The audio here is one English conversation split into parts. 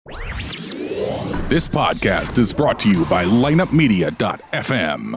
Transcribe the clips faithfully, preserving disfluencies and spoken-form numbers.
This podcast is brought to you by lineup media dot f m.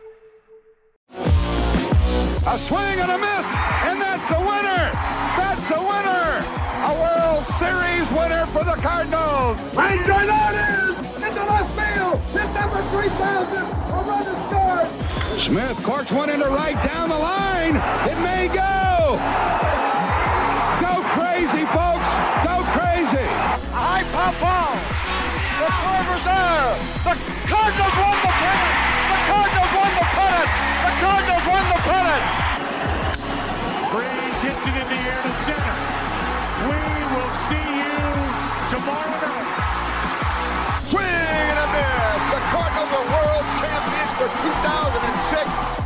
A swing and a miss, and that's the winner! That's the winner! A World Series winner for the Cardinals! Ranger that is! Into left field! Hit number three thousand! A run is scored! Smith corks one into right down the line! It may go! Go crazy, folks! Go crazy! A high pop ball! The Corvers there! The Cardinals won the pennant! The Cardinals won the pennant! The Cardinals won the pennant! Breeze hits it in the air to center. We will see you tomorrow night. Swing and a miss! The Cardinals are world champions for two thousand six!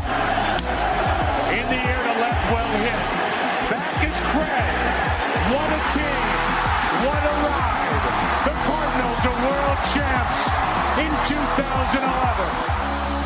In the air to left, well hit. Back is Craig. What a team. What a ride. The Cardinals are world champs in two thousand eleven.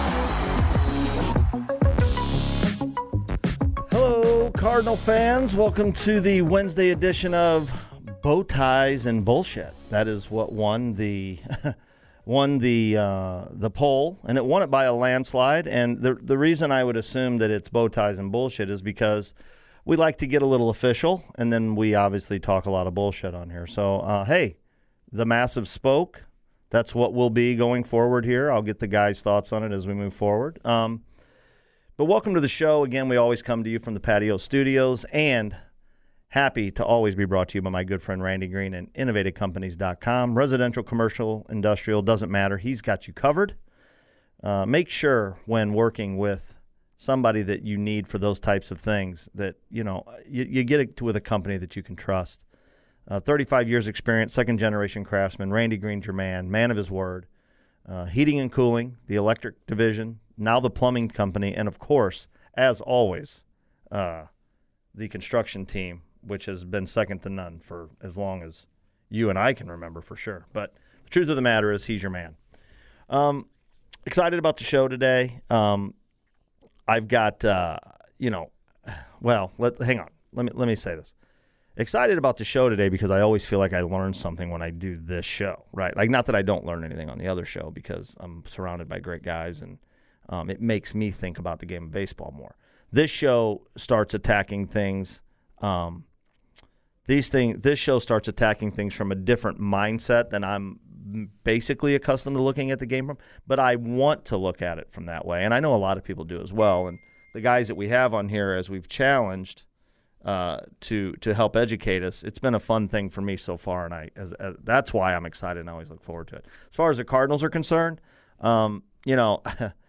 Hello, Cardinal fans. Welcome to the Wednesday edition of Bow Ties and Bullshit. That is what won the won the uh, the poll, and it won it by a landslide. And the the reason I would assume that it's Bow Ties and Bullshit is because we like to get a little official, and then we obviously talk a lot of bullshit on here. So, uh, hey, the Massive spoke. That's what we'll be going forward here. I'll get the guys' thoughts on it as we move forward. Um, But welcome to the show. Again, we always come to you from the Patio Studios, and happy to always be brought to you by my good friend Randy Green and innovative companies dot com. Residential, commercial, industrial, doesn't matter. He's got you covered. Uh, make sure when working with somebody that you need for those types of things that, you know, you, you get it to, with a company that you can trust. Uh, thirty-five years experience, second-generation craftsman, Randy Green's your man, man of his word. Uh, heating and cooling, the electric division, now the plumbing company, and, of course, as always, uh, the construction team, which has been second to none for as long as you and I can remember for sure. But the truth of the matter is he's your man. Um, excited about the show today. Um, I've got, uh, you know, well, let, hang on. Let me let me say this. Excited about the show today because I always feel like I learn something when I do this show, right? Like, not that I don't learn anything on the other show because I'm surrounded by great guys and um, it makes me think about the game of baseball more. This show starts attacking things. Um, these things. This show starts attacking things from a different mindset than I'm basically accustomed to looking at the game from. But I want to look at it from that way, and I know a lot of people do as well. And the guys that we have on here, as we've challenged uh, to to help educate us, it's been a fun thing for me so far, and I as, as, that's why I'm excited and I always look forward to it. As far as the Cardinals are concerned, um, you know,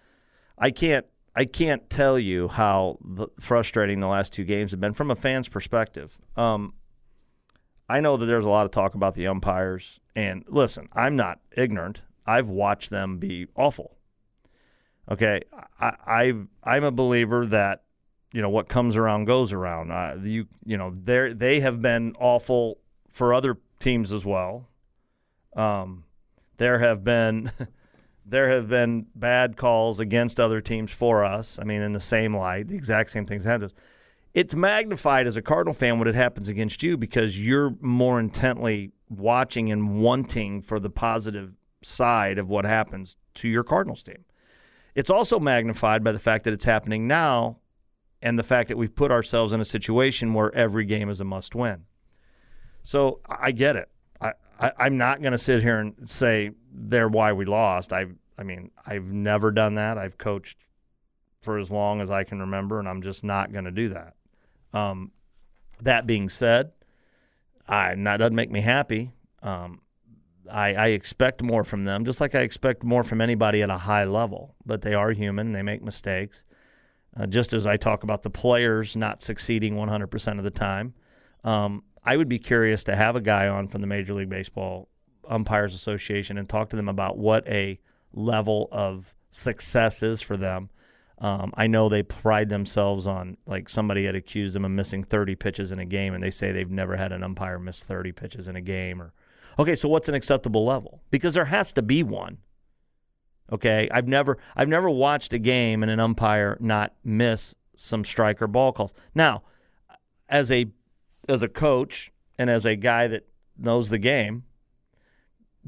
I can't. I can't tell you how the, frustrating the last two games have been from a fan's perspective. Um, I know that there's a lot of talk about the umpires, and listen, I'm not ignorant. I've watched them be awful. Okay, I, I I'm a believer that, you know, what comes around goes around. Uh, you you know they they have been awful for other teams as well. Um, there have been. There have been bad calls against other teams for us. I mean, in the same light, the exact same things happened to us. It's magnified as a Cardinal fan when it happens against you because you're more intently watching and wanting for the positive side of what happens to your Cardinals team. It's also magnified by the fact that it's happening now and the fact that we've put ourselves in a situation where every game is a must-win. So I get it. I, I, I'm not going to sit here and say they're why we lost. I I mean, I've never done that. I've coached for as long as I can remember, and I'm just not going to do that. Um, that being said, I, that doesn't make me happy. Um, I, I expect more from them, just like I expect more from anybody at a high level. But they are human. They make mistakes. Uh, just as I talk about the players not succeeding one hundred percent of the time, um, I would be curious to have a guy on from the Major League Baseball Umpires Association and talk to them about what a level of success is for them. Um, I know they pride themselves on, like, somebody had accused them of missing thirty pitches in a game, and they say they've never had an umpire miss thirty pitches in a game. Or, okay, so what's an acceptable level? Because there has to be one. Okay, I've never I've never watched a game and an umpire not miss some strike or ball calls. Now, as a as a coach and as a guy that knows the game,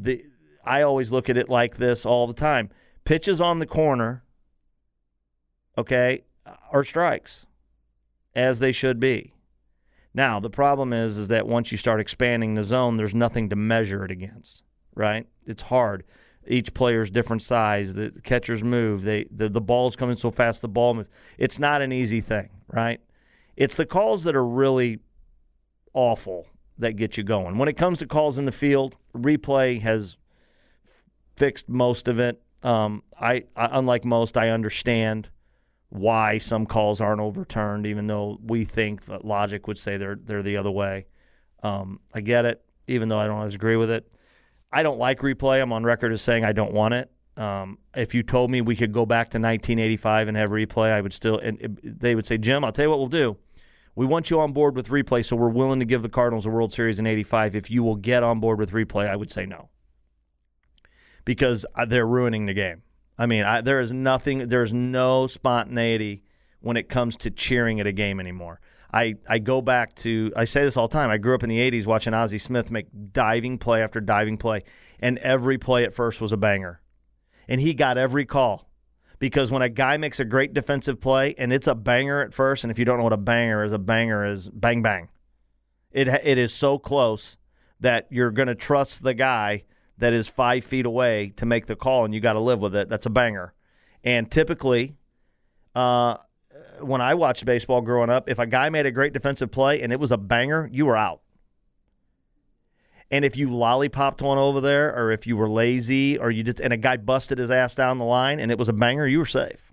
the I always look at it like this all the time. Pitches on the corner, okay, are strikes, as they should be. Now, the problem is, is that once you start expanding the zone, there's nothing to measure it against, right? It's hard. Each player's different size. The catchers move. They the, the ball's coming so fast, the ball moves. It's not an easy thing, right? It's the calls that are really awful that get you going. When it comes to calls in the field, replay has fixed most of it. Um, I, I unlike most, I understand why some calls aren't overturned, even though we think that logic would say they're they're the other way. Um, I get it, even though I don't always agree with it. I don't like replay. I'm on record as saying I don't want it. Um, if you told me we could go back to nineteen eighty-five and have replay, I would still. And it, they would say, Jim, I'll tell you what we'll do. We want you on board with replay, so we're willing to give the Cardinals a World Series in eighty-five. If you will get on board with replay, I would say no, because they're ruining the game. I mean, I, there is nothing, there's no spontaneity when it comes to cheering at a game anymore. I, I go back to, I say this all the time, I grew up in the eighties watching Ozzie Smith make diving play after diving play, and every play at first was a banger. And he got every call. Because when a guy makes a great defensive play, and it's a banger at first, and if you don't know what a banger is, a banger is bang, bang. It It is so close that you're going to trust the guy that is five feet away to make the call, and you got to live with it. That's a banger. And typically, uh, when I watched baseball growing up, if a guy made a great defensive play and it was a banger, you were out. And if you lollipopped one over there, or if you were lazy, or you just and a guy busted his ass down the line and it was a banger, you were safe.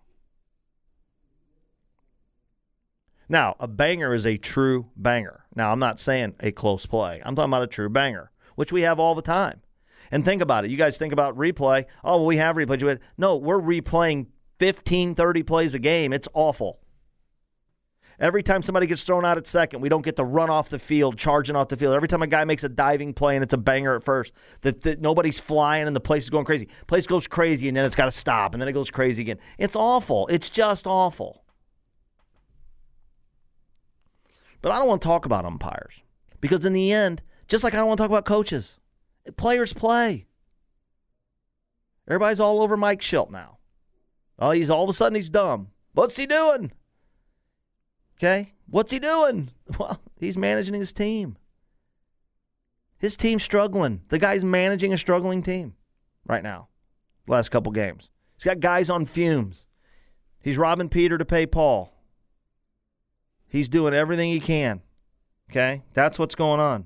Now, a banger is a true banger. Now, I'm not saying a close play. I'm talking about a true banger, which we have all the time. And think about it. You guys think about replay. Oh, well, we have replay. No, we're replaying fifteen, thirty plays a game. It's awful. Every time somebody gets thrown out at second, we don't get to run off the field, charging off the field. Every time a guy makes a diving play and it's a banger at first, that, that nobody's flying and the place is going crazy. Place goes crazy and then it's got to stop and then it goes crazy again. It's awful. It's just awful. But I don't want to talk about umpires because in the end, just like I don't want to talk about coaches, players play. Everybody's all over Mike Schilt now. Oh, he's all of a sudden he's dumb. What's he doing? Okay, what's he doing? Well, he's managing his team. His team's struggling. The guy's managing a struggling team right now. Last couple games. He's got guys on fumes. He's robbing Peter to pay Paul. He's doing everything he can. Okay, that's what's going on.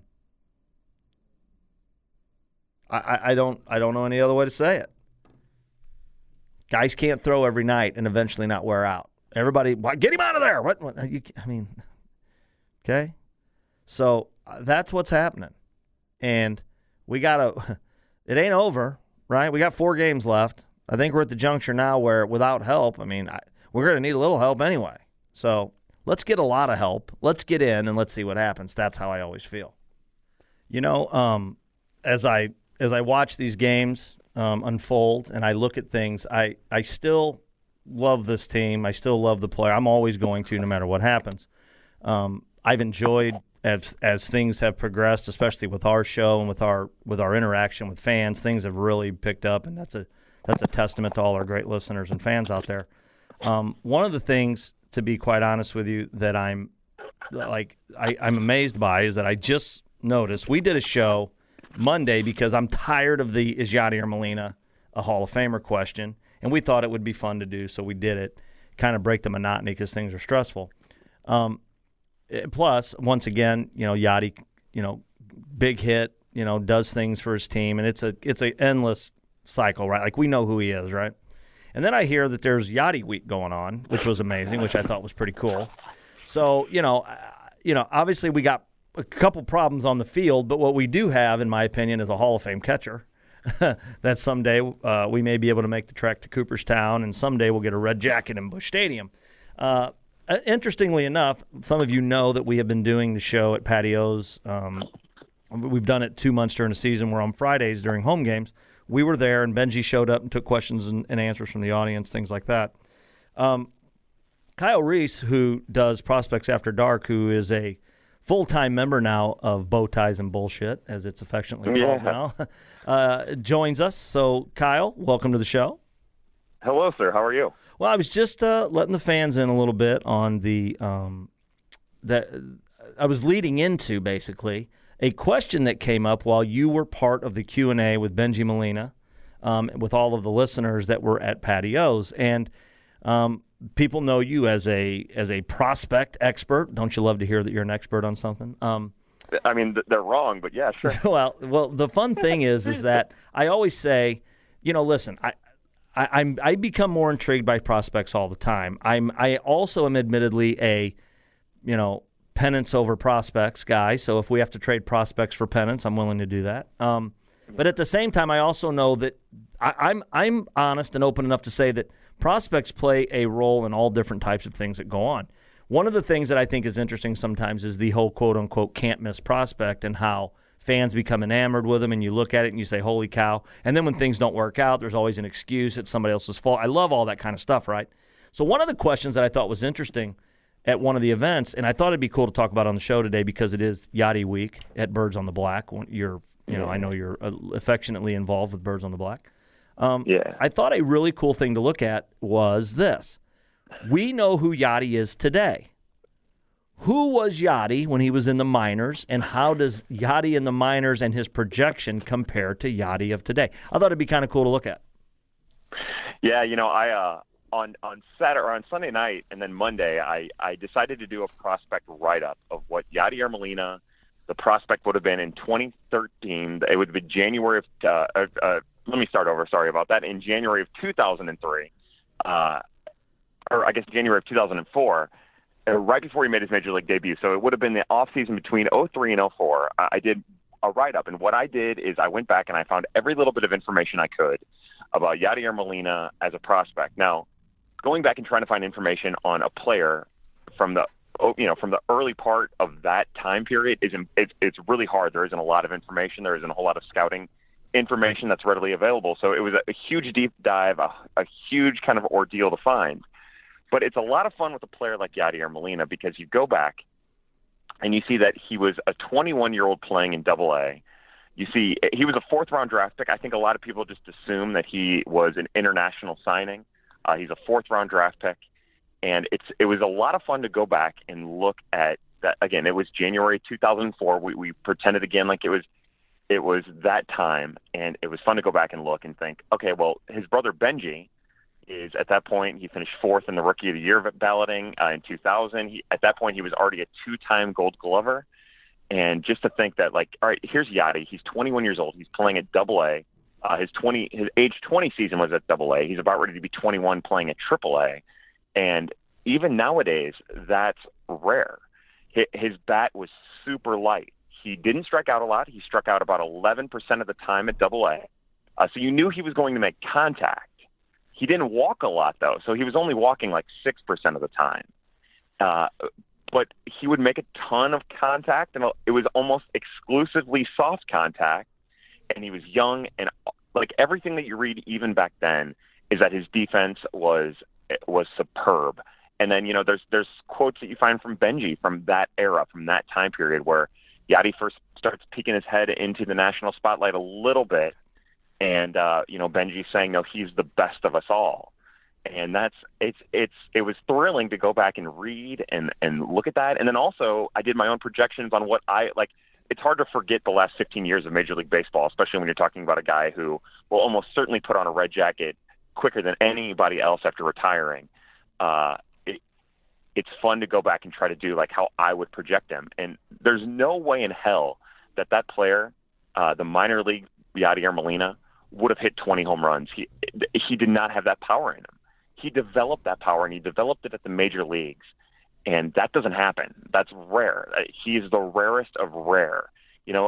I, I, I don't I don't know any other way to say it. Guys can't throw every night and eventually not wear out. Everybody, get him out of there. What? what you, I mean, okay. So uh, that's what's happening, and we gotta. It ain't over, right? We got four games left. I think we're at the juncture now where, without help, I mean, I, we're gonna need a little help anyway. So let's get a lot of help. Let's get in and let's see what happens. That's how I always feel. You know, um, as I as I watch these games um, unfold and I look at things, I I still. love this team. I still love the player. I'm always going to, no matter what happens. Um, I've enjoyed as as things have progressed, especially with our show and with our with our interaction with fans. Things have really picked up, and that's a that's a testament to all our great listeners and fans out there. Um, one of the things, to be quite honest with you, that I'm like I, I'm amazed by is that I just noticed we did a show Monday because I'm tired of the is Yadier Molina a Hall of Famer question. And we thought it would be fun to do, so we did it, kind of break the monotony because things are stressful. Um, plus, once again, you know, Yachty, you know, big hit, you know, does things for his team, and it's a it's an endless cycle, right? Like, we know who he is, right? And then I hear that there's Yachty Week going on, which was amazing, which I thought was pretty cool. So, you know, uh, you know, obviously we got a couple problems on the field, but what we do have, in my opinion, is a Hall of Fame catcher. That someday uh, we may be able to make the trek to Cooperstown, and someday we'll get a red jacket in Busch Stadium. Uh, interestingly enough, some of you know that we have been doing the show at Patios. Um, we've done it two months during the season, where on Fridays during home games, we were there, and Benji showed up and took questions and, and answers from the audience, things like that. Um, Kyle Reese, who does Prospects After Dark, who is a full-time member now of Bow Ties and Bullshit, as it's affectionately called Yeah. now, uh, joins us. So, Kyle, welcome to the show. Hello, sir. How are you? Well, I was just uh, letting the fans in a little bit on the um, that I was leading into basically a question that came up while you were part of the Q and A with Bengie Molina, um, with all of the listeners that were at Patios, and um, people know you as a as a prospect expert. Don't you love to hear that you're an expert on something? Um, I mean, th- they're wrong, but yeah, sure. well, well, the fun thing is, is that I always say, you know, listen, I. I, I'm I become more intrigued by prospects all the time. I'm I also am admittedly a, you know, pennants over prospects guy. So if we have to trade prospects for pennants, I'm willing to do that. Um, but at the same time, I also know that I, I'm I'm honest and open enough to say that prospects play a role in all different types of things that go on. One of the things that I think is interesting sometimes is the whole quote unquote can't miss prospect and how fans become enamored with them, and you look at it and you say, holy cow. And then when things don't work out, there's always an excuse. It's somebody else's fault. I love all that kind of stuff, right? So one of the questions that I thought was interesting at one of the events, and I thought it'd be cool to talk about on the show today because it is Yachty Week at Birds on the Black. You're, you know, I know you're affectionately involved with Birds on the Black. Um, yeah. I thought a really cool thing to look at was this. We know who Yachty is today. Who was Yachty when he was in the minors, and how does Yachty in the minors and his projection compare to Yachty of today? I thought it'd be kind of cool to look at. Yeah, you know, I uh, on on Saturday or on Sunday night and then Monday, I, I decided to do a prospect write-up of what Yadier Molina, the prospect, would have been in twenty thirteen. It would have been January of uh, uh, uh, let me start over. Sorry about that. In January of two thousand three, uh, or I guess January of two thousand four. Uh, right before he made his major league debut. So it would have been the off season between oh three and oh four. Uh, I did a write-up, and what I did is I went back and I found every little bit of information I could about Yadier Molina as a prospect. Now, going back and trying to find information on a player from the you know from the early part of that time period is it's, it's really hard. There isn't a lot of information. There isn't a whole lot of scouting information that's readily available. So it was a, a huge deep dive, a, a huge kind of ordeal to find. But it's a lot of fun with a player like Yadier Molina because you go back and you see that he was a twenty-one-year-old playing in Double A. You see, he was a fourth-round draft pick. I think a lot of people just assume that he was an international signing. Uh, he's a fourth-round draft pick. And it's it was a lot of fun to go back and look at that. Again, it was January two thousand four. We, we pretended again like it was it was that time. And it was fun to go back and look and think, okay, well, his brother Bengie is at that point, he finished fourth in the Rookie of the Year balloting uh, in two thousand. He, at that point, he was already a two-time Gold Glover. And just to think that, like, all right, here's Yachty. He's twenty-one years old. He's playing at Double A. Uh, his twenty, his age twenty season was at Double A. He's about ready to be twenty-one, playing at Triple A. And even nowadays, that's rare. His, his bat was super light. He didn't strike out a lot. He struck out about eleven percent of the time at Double A. Uh, so you knew he was going to make contact. He didn't walk a lot, though, so he was only walking like six percent of the time. Uh, but he would make a ton of contact, and it was almost exclusively soft contact, and he was young. And like everything that you read even back then is that his defense was was superb. And then, you know, there's there's quotes that you find from Bengie from that era, from that time period, where Yachty first starts peeking his head into the national spotlight a little bit. And, uh, you know, Benji saying, no, he's the best of us all. And that's it's it's it was thrilling to go back and read and, and look at that. And then also I did my own projections on what I like. It's hard to forget the last fifteen years of Major League Baseball, especially when you're talking about a guy who will almost certainly put on a red jacket quicker than anybody else after retiring. Uh, it, it's fun to go back and try to do like how I would project him. And there's no way in hell that that player, uh, the minor league Yadier Molina, would have hit twenty home runs. He he did not have that power in him. He developed that power, and he developed it at the major leagues, and that doesn't happen. That's rare. He is the rarest of rare. You know,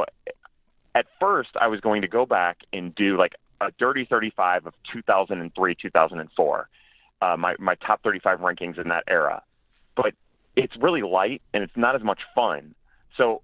at first I was going to go back and do like a dirty thirty-five of two thousand three, two thousand four, uh, my, my top thirty-five rankings in that era. But it's really light, and it's not as much fun. So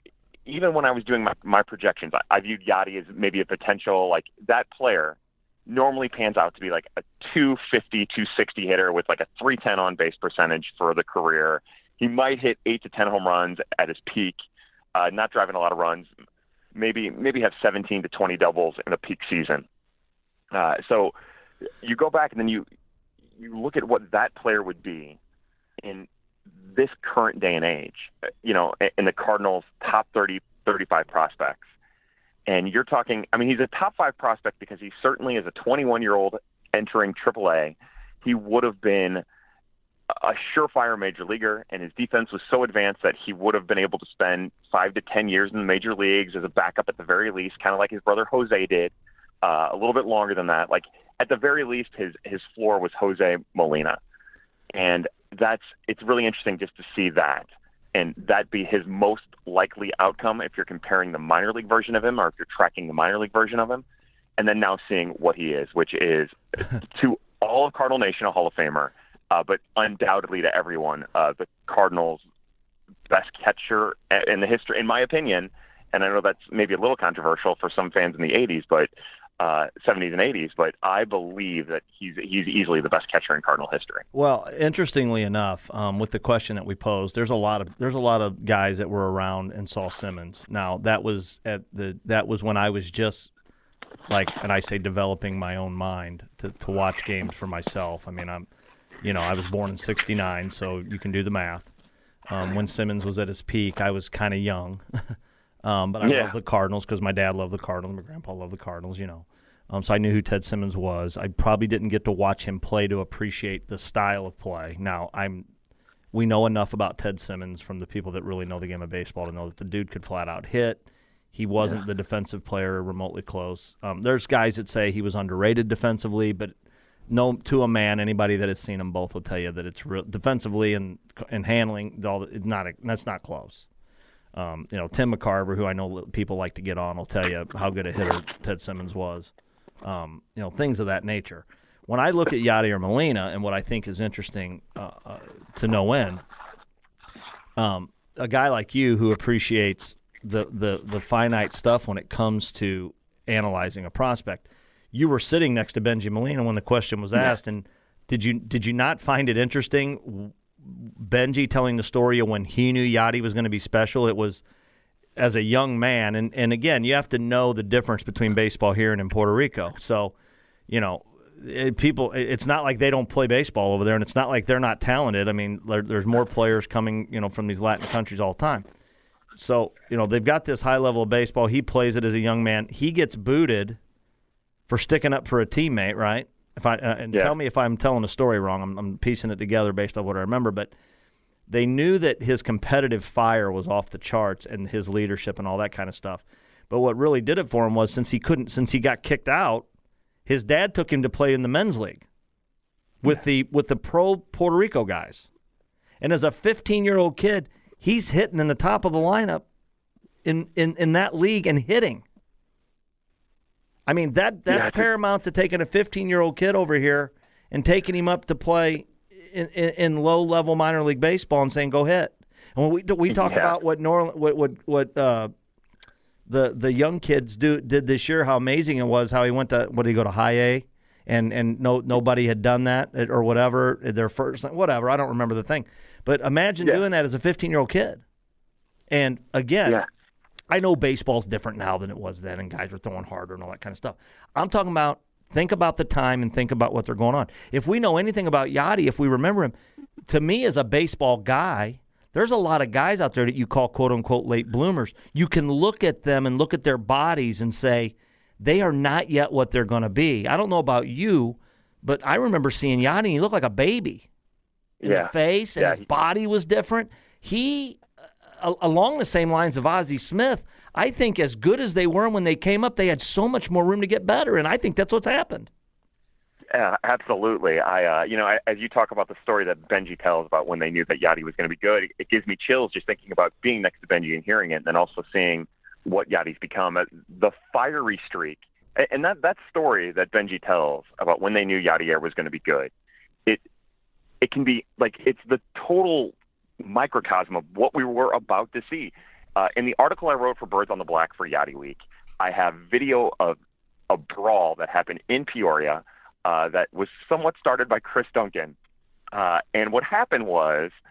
even when I was doing my, my projections, I, I viewed Yachty as maybe a potential, like that player normally pans out to be like a two fifty, two sixty hitter with like a three ten on base percentage for the career. he might hit eight to ten home runs at his peak, uh, not driving a lot of runs, maybe maybe have seventeen to twenty doubles in a peak season. Uh, so you go back and then you you look at what that player would be in this current day and age, you know, in the Cardinals' top thirty, thirty-five prospects. And you're talking, I mean, he's a top five prospect because he certainly is a twenty-one-year-old entering triple A. He would have been a surefire major leaguer, and his defense was so advanced that he would have been able to spend five to ten years in the major leagues as a backup at the very least, kind of like his brother Jose did, uh, a little bit longer than that. Like, at the very least, his, his floor was Jose Molina. And that's it's really interesting just to see that, and that be his most likely outcome if you're comparing the minor league version of him or if you're tracking the minor league version of him, and then now seeing what he is, which is to all of Cardinal Nation a Hall of Famer, uh, but undoubtedly to everyone, uh, the Cardinals' best catcher in the history, in my opinion. And I know that's maybe a little controversial for some fans in the eighties, but uh, seventies and eighties, but I believe that he's he's easily the best catcher in Cardinal history. Well, interestingly enough, um, with the question that we posed, there's a lot of there's a lot of guys that were around and saw Simmons. Now that was at the that was when I was just like, and I say developing my own mind to, to watch games for myself. I mean, I'm, you know, I was born in sixty-nine, so you can do the math. Um, when Simmons was at his peak, I was kind of young. Um, but I yeah. love the Cardinals because my dad loved the Cardinals. My grandpa loved the Cardinals, you know. Um, so I knew who Ted Simmons was. I probably didn't get to watch him play to appreciate the style of play. Now, I'm we know enough about Ted Simmons from the people that really know the game of baseball to know that the dude could flat out hit. He wasn't yeah. the defensive player remotely close. Um, there's guys that say he was underrated defensively, but no, to a man, anybody that has seen them both will tell you that it's real, defensively and and handling. All it's not a, that's not close. Um, you know, Tim McCarver, who I know people like to get on, will tell you how good a hitter Ted Simmons was. Um, you know, things of that nature. When I look at Yadier Molina and what I think is interesting uh, uh, to no end, um, a guy like you who appreciates the, the the finite stuff when it comes to analyzing a prospect, you were sitting next to Bengie Molina when the question was asked, and did you did you not find it interesting? Bengie telling the story of when he knew Yadi was going to be special. It was as a young man, and, and again, you have to know the difference between baseball here and in Puerto Rico. So, you know, it, people, it's not like they don't play baseball over there, and it's not like they're not talented. I mean, there, there's more players coming, you know, from these Latin countries all the time. So, you know, they've got this high level of baseball. He plays it as a young man. He gets booted for sticking up for a teammate, right? If I uh, and yeah. tell me if I'm telling a story wrong. I'm, I'm piecing it together based on what I remember. But they knew that his competitive fire was off the charts and his leadership and all that kind of stuff. But what really did it for him was since he couldn't, since he got kicked out, his dad took him to play in the men's league with yeah. the with the pro Puerto Rico guys. And as a fifteen-year-old kid, he's hitting in the top of the lineup in in, in that league and hitting. I mean, that that's yeah, paramount to taking a fifteen-year-old kid over here and taking him up to play in, in, in low-level minor league baseball and saying, go hit. And when we we talk yeah. about what Nor, what what, what uh, the the young kids do did this year, how amazing it was, how he went to, what did he go to, high A? And and no nobody had done that or whatever, their first, whatever, I don't remember the thing. But imagine yeah. doing that as a fifteen-year-old kid. And, again, yeah. I know baseball's different now than it was then, and guys were throwing harder and all that kind of stuff. I'm talking about think about the time and think about what they're going on. If we know anything about Yadi, if we remember him, to me as a baseball guy, there's a lot of guys out there that you call quote-unquote late bloomers. You can look at them and look at their bodies and say they are not yet what they're going to be. I don't know about you, but I remember seeing Yadi, and he looked like a baby in yeah. the face, and yeah. his body was different. He along the same lines of Ozzie Smith, I think as good as they were when they came up, they had so much more room to get better, and I think that's what's happened. Yeah, absolutely. I, uh, you know, I, as you talk about the story that Bengie tells about when they knew that Yadi was going to be good, it, it gives me chills just thinking about being next to Bengie and hearing it, and then also seeing what Yadi's become. The fiery streak, and that, that story that Bengie tells about when they knew Yadier was going to be good, it it can be like it's the total microcosm of what we were about to see. Uh, in the article I wrote for Birds on the Black for Yadi Week, I have video of a brawl that happened in Peoria uh, that was somewhat started by Chris Duncan. Uh, and what happened was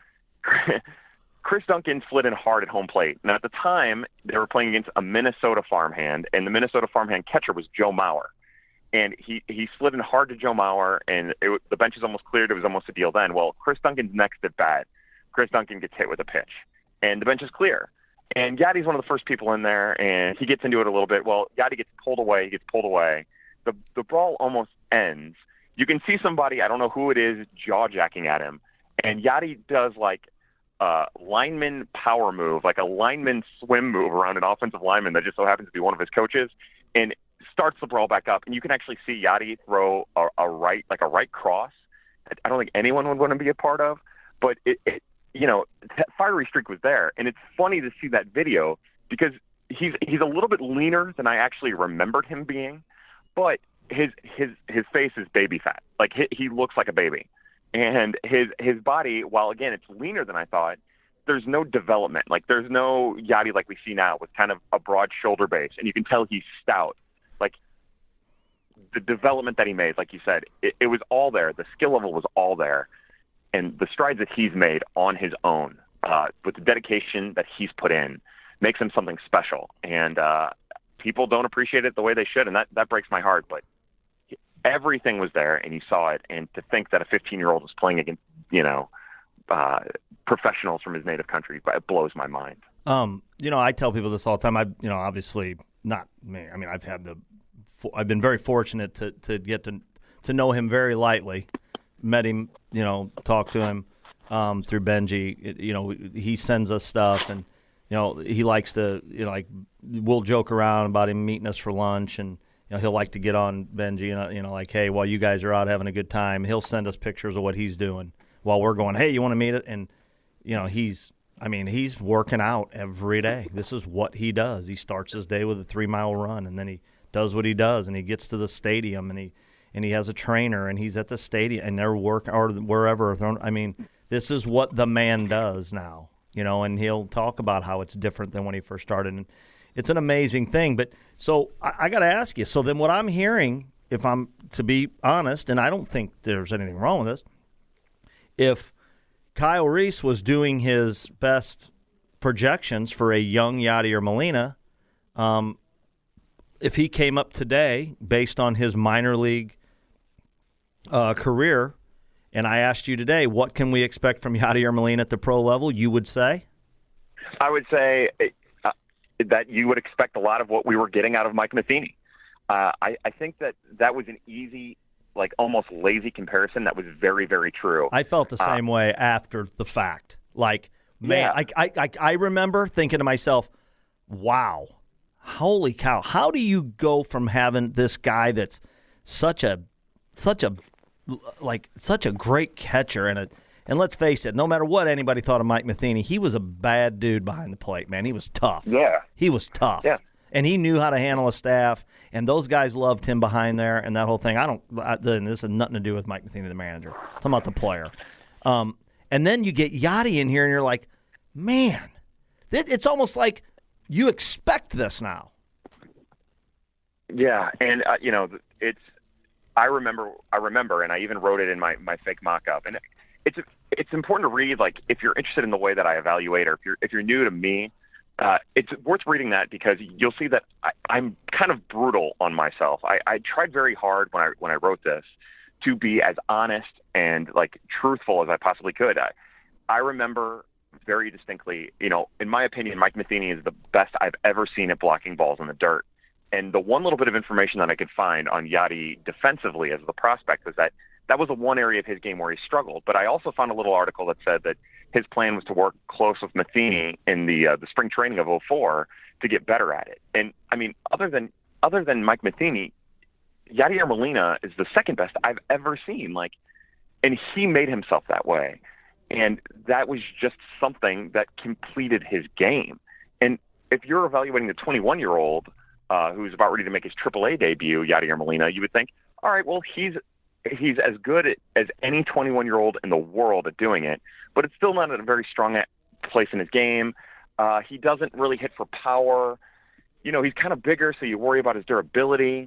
Chris Duncan slid in hard at home plate. Now, at the time, they were playing against a Minnesota farmhand, and the Minnesota farmhand catcher was Joe Mauer. And he, he slid in hard to Joe Mauer, and it, the bench was almost cleared. It was almost a deal then. Well, Chris Duncan's next at bat. Chris Duncan gets hit with a pitch, and the bench is clear. And Yadi's one of the first people in there, and he gets into it a little bit. Well, Yadi gets pulled away. He gets pulled away. The, the brawl almost ends. You can see somebody, I don't know who it is, jaw-jacking at him. And Yadi does like a lineman power move, like a lineman swim move around an offensive lineman that just so happens to be one of his coaches, and starts the brawl back up. And you can actually see Yadi throw a, a right, like a right cross. I don't think anyone would want to be a part of, but it, it you know, that fiery streak was there. And it's funny to see that video because he's he's a little bit leaner than I actually remembered him being, but his his his face is baby fat. Like he, he looks like a baby. And his his body, while again it's leaner than I thought, there's no development. Like there's no Yadi like we see now with kind of a broad shoulder base, and you can tell he's stout. Like the development that he made, like you said, it, it was all there. The skill level was all there, and the strides that he's made on his own, uh, with the dedication that he's put in, makes him something special. And uh, people don't appreciate it the way they should, and that that breaks my heart. But everything was there, and you saw it. And to think that a fifteen-year-old was playing against, you know, uh, professionals from his native country, it blows my mind. Um, you know, I tell people this all the time. I, you know, obviously not me. I mean, I've had the, I've been very fortunate to to get to to know him very lightly. Met him, you know, talked to him um, through Benji. It, you know, he sends us stuff, and you know, he likes to, you know, like we'll joke around about him meeting us for lunch, and you know, he'll like to get on Benji and, you know, like, hey, while you guys are out having a good time, he'll send us pictures of what he's doing while we're going, hey, you want to meet it? And, you know, he's, I mean, he's working out every day. This is what he does. He starts his day with a three-mile run, and then he does what he does, and he gets to the stadium, and he and he has a trainer, and he's at the stadium, and they're work or wherever. I mean, this is what the man does now, you know, and he'll talk about how it's different than when he first started. And it's an amazing thing. But so I, I got to ask you, so then what I'm hearing, if I'm to be honest, and I don't think there's anything wrong with this, if Kyle Reese was doing his best projections for a young Yadier Molina, um, if he came up today based on his minor league uh, career, and I asked you today, what can we expect from Yadier Molina at the pro level, you would say? I would say uh, that you would expect a lot of what we were getting out of Mike Matheny. Uh, I, I think that that was an easy, like almost lazy comparison that was very, very true. I felt the same uh, way after the fact. Like, man, yeah. I, I, I, I remember thinking to myself, wow, holy cow, how do you go from having this guy that's such a, such a, like such a great catcher and a, and let's face it, no matter what anybody thought of Mike Matheny, he was a bad dude behind the plate, man. He was tough. Yeah. He was tough. Yeah. And he knew how to handle a staff, and those guys loved him behind there and that whole thing. I don't I, – this has nothing to do with Mike Matheny, the manager. I'm talking about the player. Um, and then you get Yadi in here, and you're like, man, it, it's almost like you expect this now. Yeah, and, uh, you know, it's – I remember, I remember, and I even wrote it in my, my fake mock-up. And it's it's important to read, like, if you're interested in the way that I evaluate, or if you're if you're new to me, uh, it's worth reading that because you'll see that I, I'm kind of brutal on myself. I, I tried very hard when I when I wrote this to be as honest and like truthful as I possibly could. I, I remember very distinctly, you know, in my opinion, Mike Matheny is the best I've ever seen at blocking balls in the dirt. And the one little bit of information that I could find on Yadi defensively as the prospect was that that was the one area of his game where he struggled. But I also found a little article that said that his plan was to work close with Matheny in the uh, the spring training of oh four to get better at it. And I mean, other than other than Mike Matheny, Yadier Molina is the second best I've ever seen. Like, and he made himself that way, and that was just something that completed his game. And if you're evaluating the twenty-one year old uh, who's about ready to make his triple A debut, Yadier Molina, you would think, all right, well, he's he's as good as any twenty-one year old in the world at doing it, but it's still not at a very strong place in his game. Uh, he doesn't really hit for power. You know, he's kind of bigger, so you worry about his durability.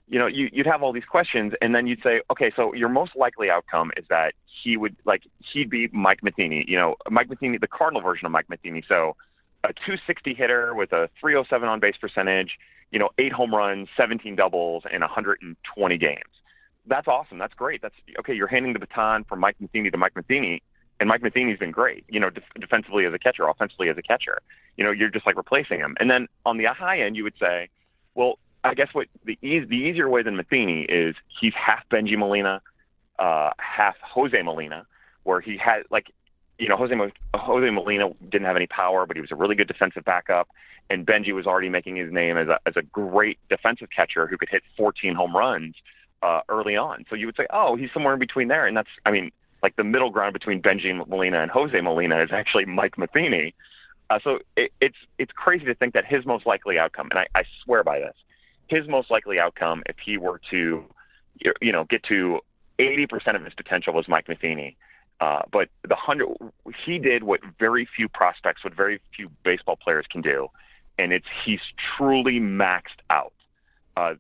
you know, you, you'd have all these questions, and then you'd say, okay, so your most likely outcome is that he would, like, he'd be Mike Matheny, you know, Mike Matheny, the Cardinal version of Mike Matheny. So a two sixty hitter with a three oh seven on base percentage, you know, eight home runs, seventeen doubles, and one hundred twenty games. That's awesome. That's great. That's okay. You're handing the baton from Mike Matheny to Mike Matheny, and Mike Matheny's been great, you know, def- defensively as a catcher, offensively as a catcher. You know, you're just like replacing him. And then on the high end, you would say, well, I guess what the e- the easier way than Matheny is he's half Bengie Molina, uh, half Jose Molina, where he had, like, you know, Jose Mo- Jose Molina didn't have any power, but he was a really good defensive backup, and Bengie was already making his name as a as a great defensive catcher who could hit fourteen home runs uh, early on. So you would say, oh, he's somewhere in between there, and that's, I mean, like the middle ground between Bengie Molina and Jose Molina is actually Mike Matheny. Uh, so it, it's it's crazy to think that his most likely outcome, and I, I swear by this, his most likely outcome, if he were to, you know, get to eighty percent of his potential, was Mike Matheny. Uh, but the hundred, he did what very few prospects, what very few baseball players can do, and it's he's truly maxed out. Uh,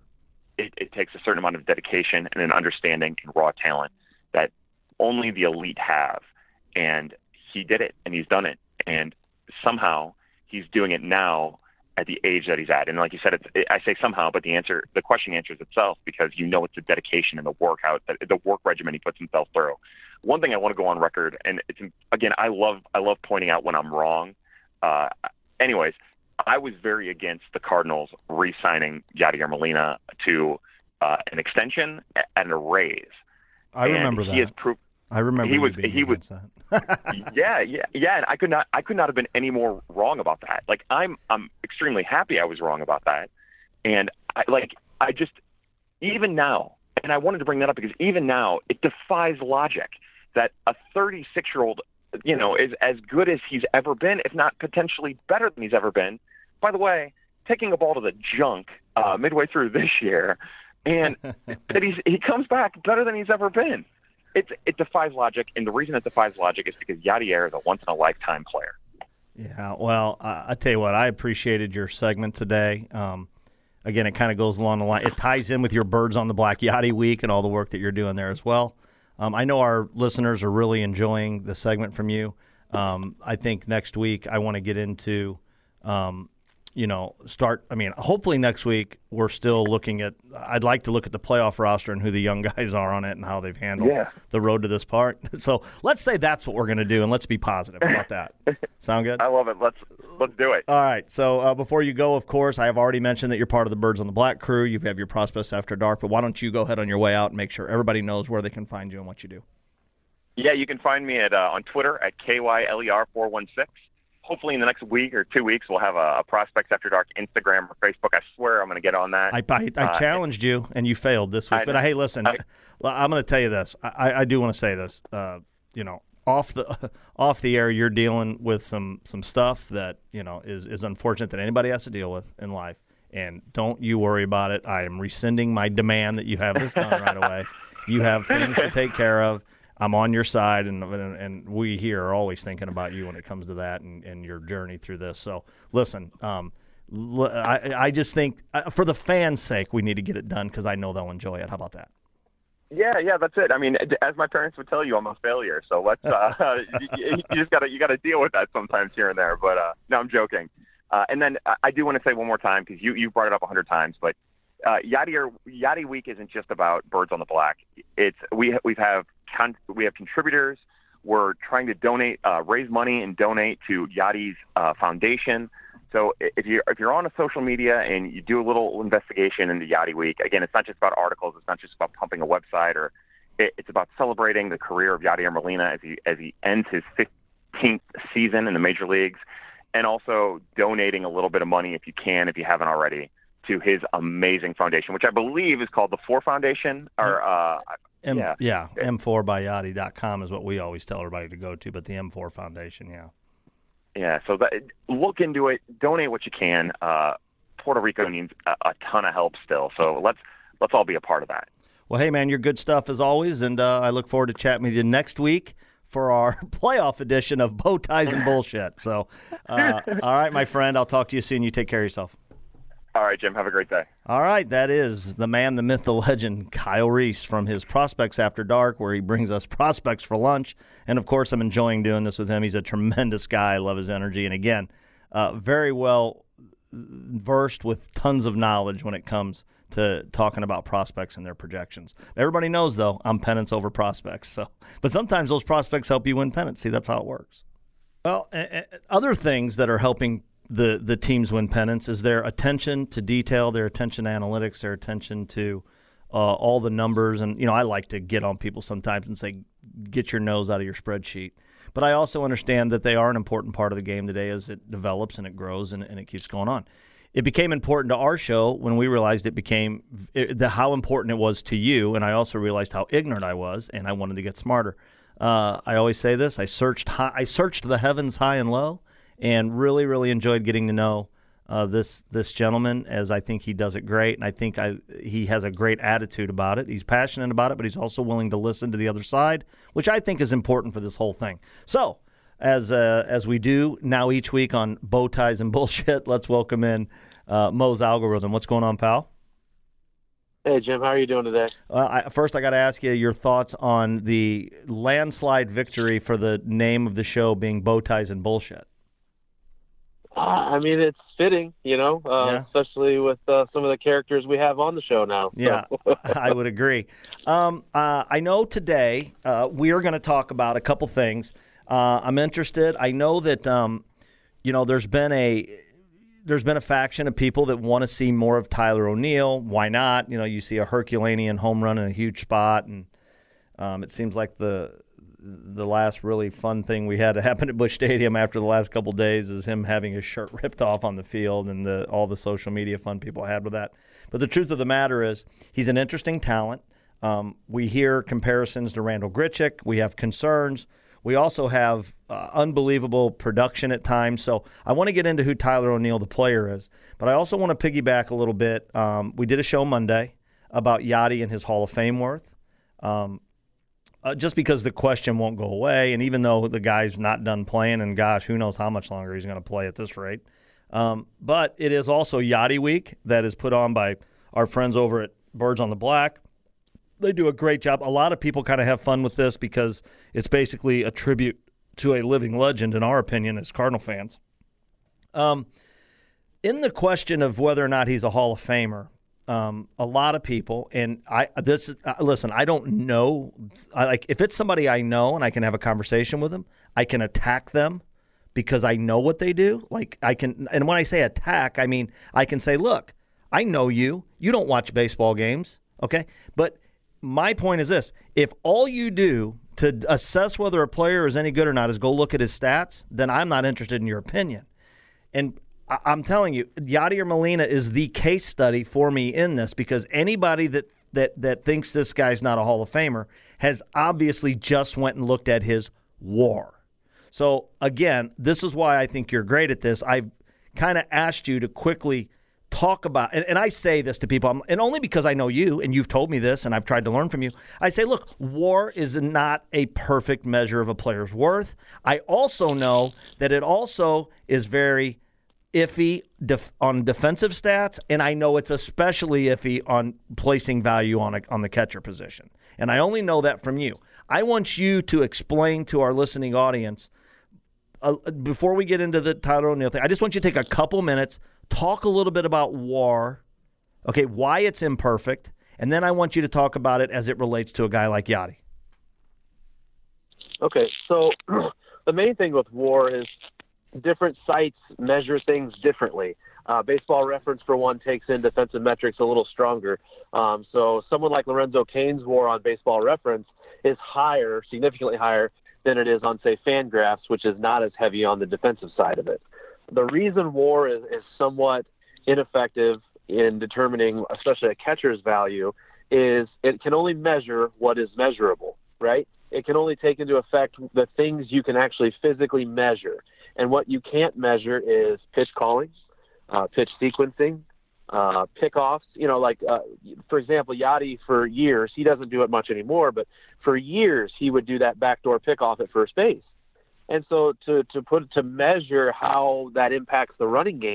it, it takes a certain amount of dedication and an understanding and raw talent that only the elite have, and he did it, and he's done it, and somehow he's doing it now at the age that he's at. And like you said, it's, it, I say somehow, but the answer, the question answers itself, because you know it's the dedication and the workout, the work regimen he puts himself through. One thing I want to go on record, and it's, again, I love I love pointing out when I'm wrong. Uh, anyways, I was very against the Cardinals re-signing Yadier Molina to uh, an extension and a raise. I remember and that. He has proved. I remember he was being he was that. yeah yeah yeah and I could not I could not have been any more wrong about that. Like I'm I'm extremely happy I was wrong about that, and I like I just even now, and I wanted to bring that up because even now it defies logic that a thirty-six year old, you know, is as good as he's ever been, if not potentially better than he's ever been. By the way, taking a ball to the junk uh, midway through this year, and that he's he comes back better than he's ever been. It's, it defies logic, and the reason it defies logic is because Yadier is a once-in-a-lifetime player. Yeah, well, uh, I tell you what, I appreciated your segment today. Um, again, it kind of goes along the line. It ties in with your Birds on the Black Yachty Week and all the work that you're doing there as well. Um, I know our listeners are really enjoying the segment from you. Um, I think next week I want to get into um, – you know, start, I mean, hopefully next week we're still looking at, I'd like to look at the playoff roster and who the young guys are on it and how they've handled yeah. the road to this part. So let's say that's what we're going to do, and let's be positive about that. Sound good? I love it. Let's let's do it. All right. So uh, before you go, of course, I have already mentioned that you're part of the Birds on the Black crew. You have your Prospects After Dark, but why don't you go ahead on your way out and make sure everybody knows where they can find you and what you do. Yeah, you can find me at uh, on Twitter at K Y L E R four one six. Hopefully in the next week or two weeks, we'll have a, a Prospects After Dark Instagram or Facebook. I swear I'm going to get on that. I, I, I uh, challenged you, and you failed this week. I, but, hey, listen, I, I'm going to tell you this. I, I do want to say this. Uh, you know, off the off the air, you're dealing with some some stuff that, you know, is, is unfortunate that anybody has to deal with in life. And don't you worry about it. I am rescinding my demand that you have this done right away. You have things to take care of. I'm on your side, and, and and we here are always thinking about you when it comes to that and, and your journey through this. So, listen, um, I, I just think uh, for the fans' sake, we need to get it done because I know they'll enjoy it. How about that? Yeah, yeah, that's it. I mean, as my parents would tell you, I'm a failure. So let's uh, you, you just gotta you gotta deal with that sometimes here and there. But uh, no, I'm joking. Uh, and then I do want to say one more time because you you brought it up a hundred times, but. Uh, Yachty Yachty Week isn't just about Birds on the Black. It's we we have con- we have contributors. We're trying to donate, uh, raise money and donate to Yachty's uh, foundation. So if you if you're on a social media and you do a little investigation into Yachty Week, again, it's not just about articles. It's not just about pumping a website, or it, it's about celebrating the career of Yadier Molina as he as he ends his fifteenth season in the major leagues, and also donating a little bit of money if you can, if you haven't already, to his amazing foundation, which I believe is called the Four Foundation. Or uh, M, yeah, yeah, M four by Yachty dot com is what we always tell everybody to go to, but the M four Foundation, yeah. Yeah, so that, look into it, donate what you can. Uh, Puerto Rico needs a, a ton of help still, so let's let's all be a part of that. Well, hey, man, you're good stuff as always, and uh, I look forward to chatting with you next week for our playoff edition of Bow Ties and Bullshit. So, uh, all right, my friend, I'll talk to you soon. You take care of yourself. All right, Jim. Have a great day. All right, that is the man, the myth, the legend, Kyle Reese from his Prospects After Dark, where he brings us prospects for lunch. And, of course, I'm enjoying doing this with him. He's a tremendous guy. I love his energy. And, again, uh, very well versed with tons of knowledge when it comes to talking about prospects and their projections. Everybody knows, though, I'm pennants over prospects. So, but sometimes those prospects help you win pennants. See, that's how it works. Well, a- a- other things that are helping the the teams win pennants is their attention to detail, their attention to analytics, their attention to uh, all the numbers. And, you know, I like to get on people sometimes and say, get your nose out of your spreadsheet. But I also understand that they are an important part of the game today as it develops and it grows and, and it keeps going on. It became important to our show when we realized it became it, the, how important it was to you, and I also realized how ignorant I was, and I wanted to get smarter. Uh, I always say this, I searched high, I searched the heavens high and low, and really, really enjoyed getting to know uh, this this gentleman, as I think he does it great, and I think I, he has a great attitude about it. He's passionate about it, but he's also willing to listen to the other side, which I think is important for this whole thing. So, as uh, as we do now each week on Bow Ties and Bullshit, let's welcome in uh, Mo's Algorithm. What's going on, pal? Hey, Jim. How are you doing today? Uh, I, first, I got to ask you your thoughts on the landslide victory for the name of the show being Bow Ties and Bullshit. Uh, I mean, it's fitting, you know, uh, Yeah. especially with uh, some of the characters we have on the show now. Yeah, So. I would agree. Um, uh, I know today uh, we are going to talk about a couple things. Uh, I'm interested. I know that um, you know there's been a there's been a faction of people that want to see more of Tyler O'Neill. Why not? You know, you see a Herculean home run in a huge spot, and um, it seems like the the last really fun thing we had to happen at Busch Stadium after the last couple of days is him having his shirt ripped off on the field and the all the social media fun people had with that. But the truth of the matter is he's an interesting talent. Um, we hear comparisons to Randall Grichuk. We have concerns. We also have uh, unbelievable production at times. So I want to get into who Tyler O'Neill, the player, is. But I also want to piggyback a little bit. Um, we did a show Monday about Yadi and his Hall of Fame worth. Um, Uh, just because the question won't go away, and even though the guy's not done playing, and gosh, who knows how much longer he's going to play at this rate. Um, but it is also Yachty Week that is put on by our friends over at Birds on the Black. They do a great job. A lot of people kind of have fun with this because it's basically a tribute to a living legend, in our opinion, as Cardinal fans. Um, in the question of whether or not he's a Hall of Famer, Um, a lot of people, and I this uh, listen, I don't know. I, like if it's somebody I know and I can have a conversation with them, I can attack them because I know what they do. Like I can, and when I say attack, I mean I can say, look, I know you. You don't watch baseball games, okay? But my point is this: if all you do to assess whether a player is any good or not is go look at his stats, then I'm not interested in your opinion. And I'm telling you, Yadier Molina is the case study for me in this because anybody that, that that thinks this guy's not a Hall of Famer has obviously just went and looked at his WAR. So, again, this is why I think you're great at this. I've kind of asked you to quickly talk about, and, and I say this to people, and only because I know you, and you've told me this, and I've tried to learn from you. I say, look, WAR is not a perfect measure of a player's worth. I also know that it also is very iffy def- on defensive stats, and I know it's especially iffy on placing value on a, on the catcher position. And I only know that from you. I want you to explain to our listening audience, uh, before we get into the Tyler O'Neill thing, I just want you to take a couple minutes, talk a little bit about WAR, okay, why it's imperfect, and then I want you to talk about it as it relates to a guy like Yadi. Okay, so the main thing with WAR is different sites measure things differently. Uh, Baseball Reference, for one, takes in defensive metrics a little stronger. Um, so someone like Lorenzo Cain's WAR on Baseball Reference is higher, significantly higher, than it is on, say, Fangraphs, which is not as heavy on the defensive side of it. The reason WAR is, is somewhat ineffective in determining, especially a catcher's value, is it can only measure what is measurable, right? It can only take into effect the things you can actually physically measure. And what you can't measure is pitch calling, uh, pitch sequencing, uh, pickoffs. You know, like, uh, for example, Yadi for years, he doesn't do it much anymore, but for years he would do that backdoor pickoff at first base. And so to, to put to measure how that impacts the running game,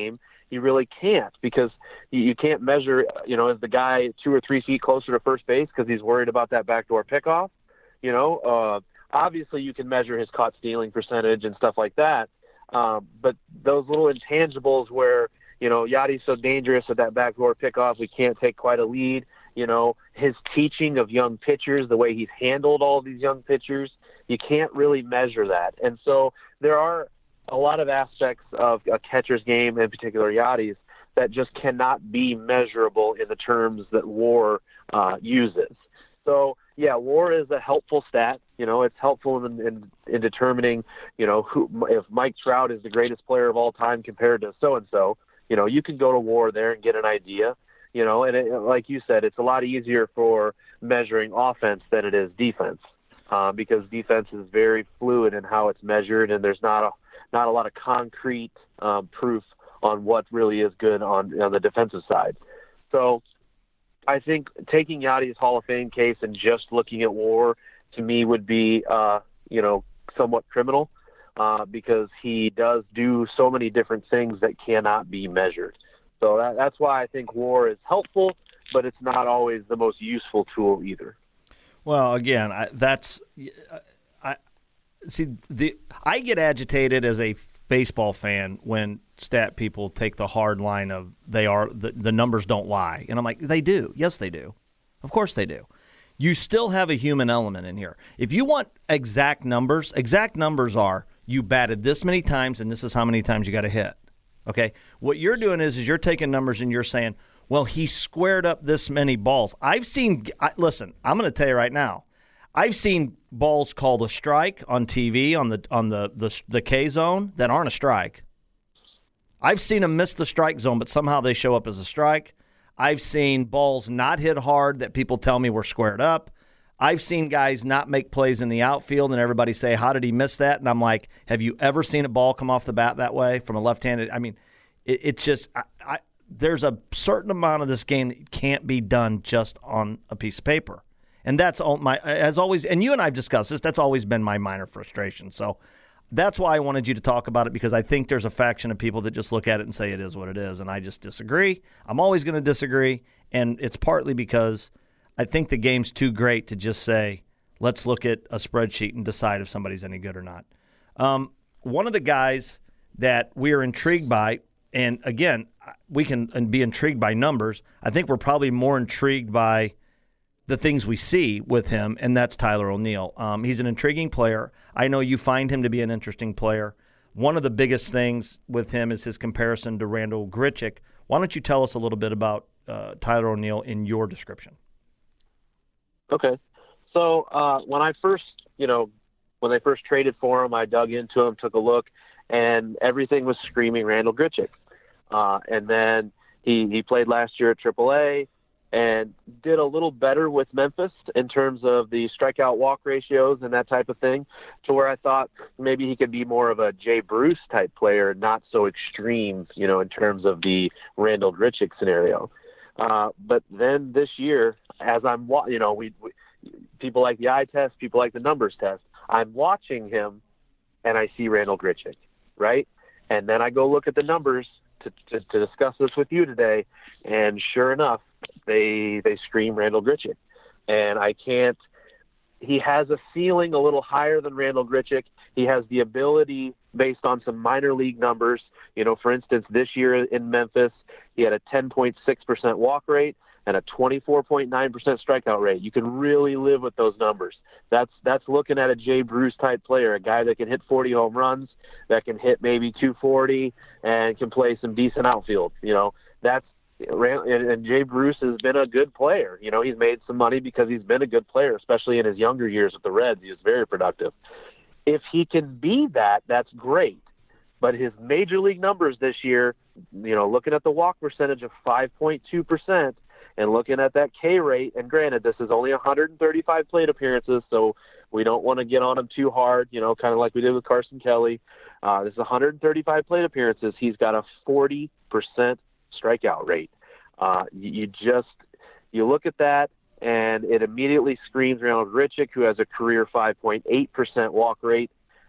you really can't, because you, you can't measure, you know, is the guy two or three feet closer to first base because he's worried about that backdoor pickoff? You know, uh, obviously you can measure his caught stealing percentage and stuff like that. Um, but those little intangibles where, you know, Yadi's so dangerous at that backdoor pickoff, we can't take quite a lead. You know, his teaching of young pitchers, the way he's handled all of these young pitchers, you can't really measure that. And so there are a lot of aspects of a catcher's game, in particular Yadi's, that just cannot be measurable in the terms that WAR uh, uses. So, yeah, WAR is a helpful stat. You know, it's helpful in, in, in determining, you know, who, if Mike Trout is the greatest player of all time compared to so-and-so, you know, you can go to WAR there and get an idea. You know, and it, like you said, it's a lot easier for measuring offense than it is defense, uh, because defense is very fluid in how it's measured, and there's not a not a lot of concrete um, proof on what really is good on on the defensive side. So, I think taking Yadi's Hall of Fame case and just looking at WAR to me would be, uh, you know, somewhat criminal, uh, because he does do so many different things that cannot be measured. So that, that's why I think WAR is helpful, but it's not always the most useful tool either. Well, again, I, that's I see the I get agitated as a baseball fan when stat people take the hard line of they are the, the numbers don't lie, and I'm like, they do. Yes, they do. Of course they do. You still have a human element in here. If you want exact numbers, exact numbers are you batted this many times, and this is how many times you got to hit. Okay, what you're doing is, is you're taking numbers and you're saying, well, he squared up this many balls. I've seen, I, listen, I'm going to tell you right now, I've seen balls called a strike on T V on the on the, the the K zone that aren't a strike. I've seen them miss the strike zone, but somehow they show up as a strike. I've seen balls not hit hard that people tell me were squared up. I've seen guys not make plays in the outfield, and everybody say, how did he miss that? And I'm like, have you ever seen a ball come off the bat that way from a left-handed? I mean, it, it's just I, I, there's a certain amount of this game that can't be done just on a piece of paper. And that's all my as always, and you and I have discussed this, that's always been my minor frustration. So that's why I wanted you to talk about it, because I think there's a faction of people that just look at it and say it is what it is, and I just disagree. I'm always going to disagree, and it's partly because I think the game's too great to just say, let's look at a spreadsheet and decide if somebody's any good or not. Um, one of the guys that we are intrigued by, and again, we can be intrigued by numbers. I think we're probably more intrigued by the things we see with him, and that's Tyler O'Neill. Um, he's an intriguing player. I know you find him to be an interesting player. One of the biggest things with him is his comparison to Randal Grichuk. Why don't you tell us a little bit about uh, Tyler O'Neill in your description? Okay. So uh, when I first, you know, when they first traded for him, I dug into him, took a look, and everything was screaming Randal Grichuk. Uh, and then he, he played last year at triple A and did a little better with Memphis in terms of the strikeout walk ratios and that type of thing, to where I thought maybe he could be more of a Jay Bruce type player, not so extreme, you know, in terms of the Randal Grichuk scenario. Uh, but then this year, as I'm, you know, we, we people like the eye test, people like the numbers test. I'm watching him, and I see Randal Grichuk, right? And then I go look at the numbers to, to, to discuss this with you today, and sure enough, they they scream Randal Grichuk. And I can't – he has a ceiling a little higher than Randal Grichuk. He has the ability, based on some minor league numbers, you know, for instance, this year in Memphis, he had a ten point six percent walk rate and a twenty-four point nine percent strikeout rate. You can really live with those numbers. That's that's looking at a Jay Bruce type player, a guy that can hit forty home runs, that can hit maybe two forty, and can play some decent outfield. You know, that's and Jay Bruce has been a good player. You know, he's made some money because he's been a good player, especially in his younger years with the Reds. He was very productive. If he can be that, that's great. But his major league numbers this year, you know, looking at the walk percentage of five point two percent and looking at that K rate, and granted, this is only one hundred thirty-five plate appearances, so we don't want to get on him too hard, you know, kind of like we did with Carson Kelly. Uh, this is one hundred thirty-five plate appearances. He's got a forty percent strikeout rate. Uh, you, you just, you look at that, and it immediately screams Randal Grichuk, who has a career five point eight percent walk rate.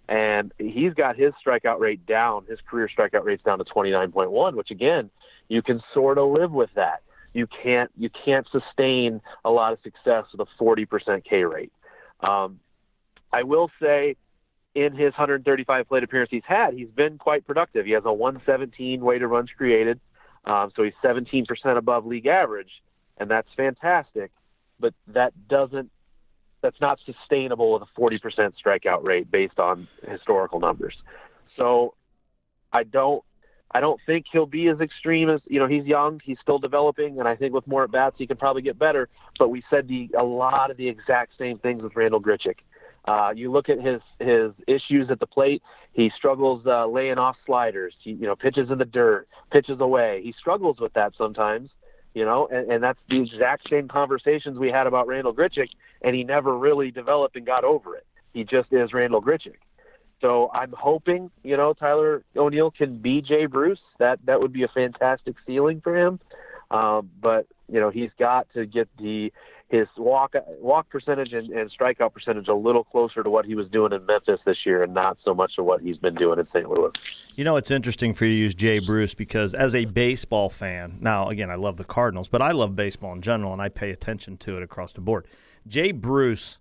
And he's got his strikeout rate down, his career strikeout rate's down to twenty-nine point one, which, again, you can sort of live with that. You can't you can't sustain a lot of success with a forty percent K rate. Um, I will say in his one hundred thirty-five plate appearances he's had, he's been quite productive. He has a one seventeen weighted runs created, um, so he's seventeen percent above league average, and that's fantastic. But that doesn't that's not sustainable with a forty percent strikeout rate based on historical numbers. So I don't I don't think he'll be as extreme as, you know, he's young, he's still developing, and I think with more at-bats he can probably get better. But we said the, a lot of the exact same things with Randal Grichuk. Uh, you look at his, his issues at the plate, he struggles uh, laying off sliders, he, you know, pitches in the dirt, pitches away. He struggles with that sometimes, you know, and, and that's the exact same conversations we had about Randal Grichuk, and he never really developed and got over it. He just is Randal Grichuk. So I'm hoping, you know, Tyler O'Neill can be Jay Bruce. That that would be a fantastic ceiling for him. Um, but, you know, he's got to get the his walk walk percentage and, and strikeout percentage a little closer to what he was doing in Memphis this year and not so much to what he's been doing in Saint Louis. You know, it's interesting for you to use Jay Bruce because as a baseball fan, now, again, I love the Cardinals, but I love baseball in general, and I pay attention to it across the board. Jay Bruce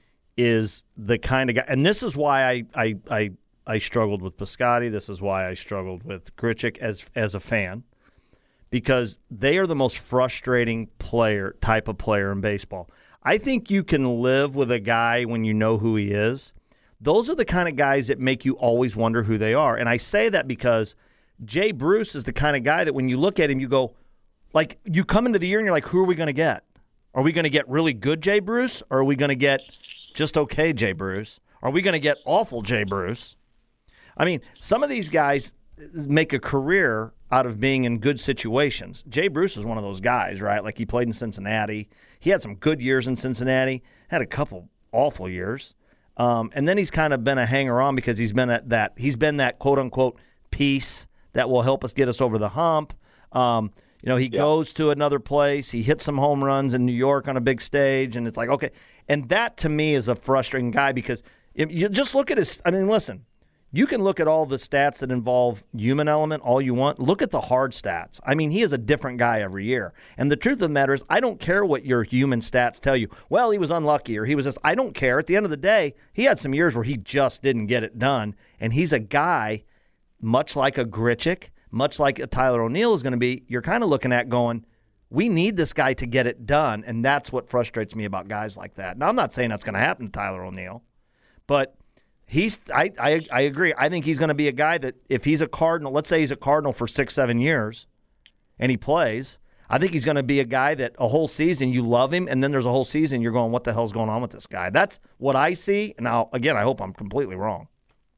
is the kind of guy, and this is why I I I, I struggled with Piscotty. This is why I struggled with Grichuk as as a fan, because they are the most frustrating player type of player in baseball. I think you can live with a guy when you know who he is. Those are the kind of guys that make you always wonder who they are. And I say that because Jay Bruce is the kind of guy that when you look at him, you go, like, you come into the year and you're like, who are we going to get? Are we going to get really good Jay Bruce, or are we going to get just okay Jay Bruce? Are we going to get awful Jay Bruce? I mean, some of these guys make a career out of being in good situations. Jay Bruce is one of those guys, right? Like, he played in Cincinnati. He had some good years in Cincinnati, had a couple awful years. Um, and then he's kind of been a hanger-on because he's been at that he's been that quote-unquote piece that will help us get us over the hump. Um, you know, he yeah. goes to another place. He hits some home runs in New York on a big stage, and it's like, okay. And that, to me, is a frustrating guy because if you just look at his – I mean, listen, you can look at all the stats that involve human element all you want. Look at the hard stats. I mean, he is a different guy every year. And the truth of the matter is, I don't care what your human stats tell you. Well, he was unlucky or he was just – I don't care. At the end of the day, he had some years where he just didn't get it done. And he's a guy, much like a Grichuk, much like a Tyler O'Neill is going to be, you're kind of looking at going, we need this guy to get it done, and that's what frustrates me about guys like that. Now, I'm not saying that's going to happen to Tyler O'Neill, but he's I, I, I agree. I think he's going to be a guy that if he's a Cardinal, let's say he's a Cardinal for six, seven years, and he plays, I think he's going to be a guy that a whole season you love him, and then there's a whole season you're going, what the hell's going on with this guy? That's what I see. Now, again, I hope I'm completely wrong.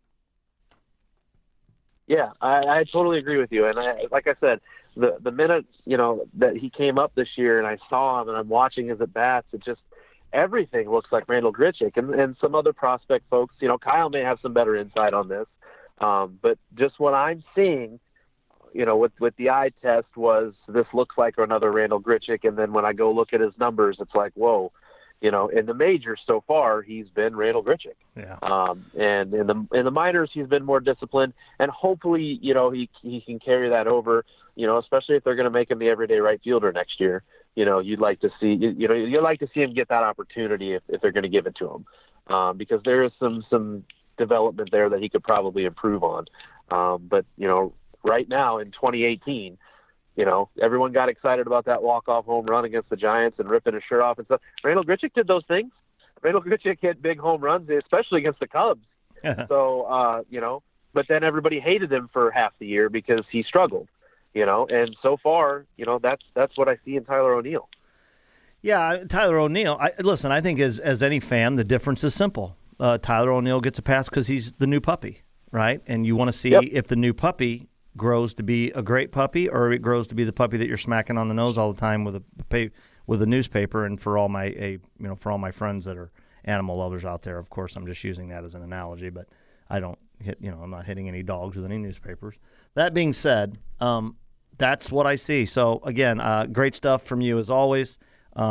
Yeah, I, I totally agree with you. And I, like I said, the the minute, you know, that he came up this year and I saw him and I'm watching his at-bats, it just everything looks like Randal Grichuk. And, and some other prospect folks, you know, Kyle may have some better insight on this. Um, but just what I'm seeing, you know, with, with the eye test was this looks like another Randal Grichuk. And then when I go look at his numbers, it's like, whoa. You know, in the majors so far, he's been Randal Grichuk. Yeah. Um, and in the in the minors, he's been more disciplined, and hopefully, you know, he he can carry that over. You know, especially if they're going to make him the everyday right fielder next year. You know, you'd like to see you, you know you'd like to see him get that opportunity if, if they're going to give it to him, um, because there is some some development there that he could probably improve on. Um, but you know, right now in twenty eighteen. You know, everyone got excited about that walk-off home run against the Giants and ripping his shirt off and stuff. Randal Grichuk did those things. Randal Grichuk hit big home runs, especially against the Cubs. so, uh, you know, but then everybody hated him for half the year because he struggled, you know. And so far, you know, that's that's what I see in Tyler O'Neill. Yeah, Tyler O'Neill. I, listen, I think as as any fan, the difference is simple. Uh, Tyler O'Neill gets a pass because he's the new puppy, right? And you want to see yep. if the new puppy grows to be a great puppy, or it grows to be the puppy that you're smacking on the nose all the time with a with a newspaper. And for all my a you know for all my friends that are animal lovers out there, of course, I'm just using that as an analogy. But I don't hit you know I'm not hitting any dogs with any newspapers. That being said, um, that's what I see. So again, uh, great stuff from you as always. Um,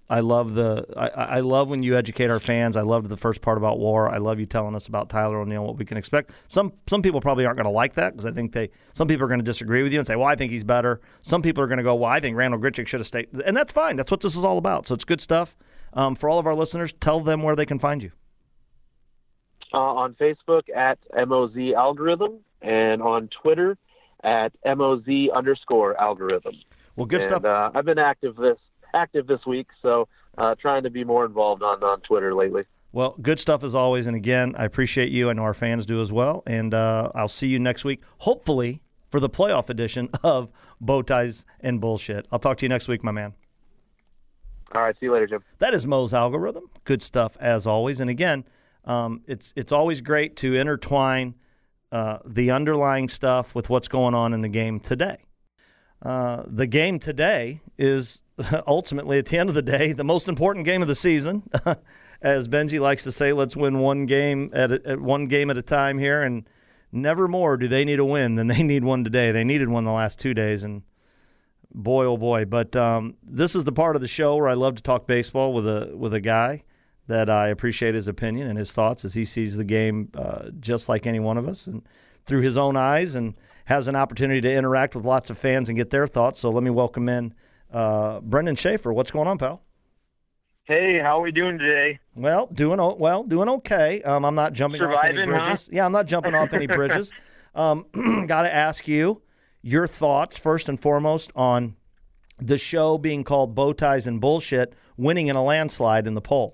I love the I, I love when you educate our fans. I loved the first part about War. I love you telling us about Tyler O'Neill, what we can expect. Some some people probably aren't going to like that because I think they some people are going to disagree with you and say, well, I think he's better. Some people are going to go, well, I think Randal Grichuk should have stayed. And that's fine. That's what this is all about. So it's good stuff. Um, for all of our listeners, tell them where they can find you. Uh, on Facebook at M O Z Algorithm and on Twitter at M O Z underscore algorithm. Well, good and, stuff. Uh, I've been active this active this week, so uh, trying to be more involved on, on Twitter lately. Well, good stuff as always. And again, I appreciate you. I know our fans do as well. And uh, I'll see you next week, hopefully for the playoff edition of Bow Ties and Bullshit. I'll talk to you next week, my man. All right, see you later, Jim. That is Mo's Algorithm. Good stuff as always. And again, um, it's it's always great to intertwine uh, the underlying stuff with what's going on in the game today. Uh, the game today is ultimately, at the end of the day, the most important game of the season. As Benji likes to say, let's win one game at, a, at one game at a time here, and never more do they need a win than they need one today. They needed one the last two days, and boy, oh boy. But um, this is the part of the show where I love to talk baseball with a with a guy that I appreciate his opinion and his thoughts as he sees the game uh, just like any one of us and through his own eyes, and has an opportunity to interact with lots of fans and get their thoughts. So let me welcome in uh, Brendan Schaefer. What's going on, pal? Hey, how are we doing today? Well, doing well, doing okay. Um, I'm not jumping Surviving, off any bridges. Huh? Yeah, I'm not jumping off any bridges. Um, got to ask you your thoughts first and foremost on the show being called Bow Ties and Bullshit, winning in a landslide in the poll.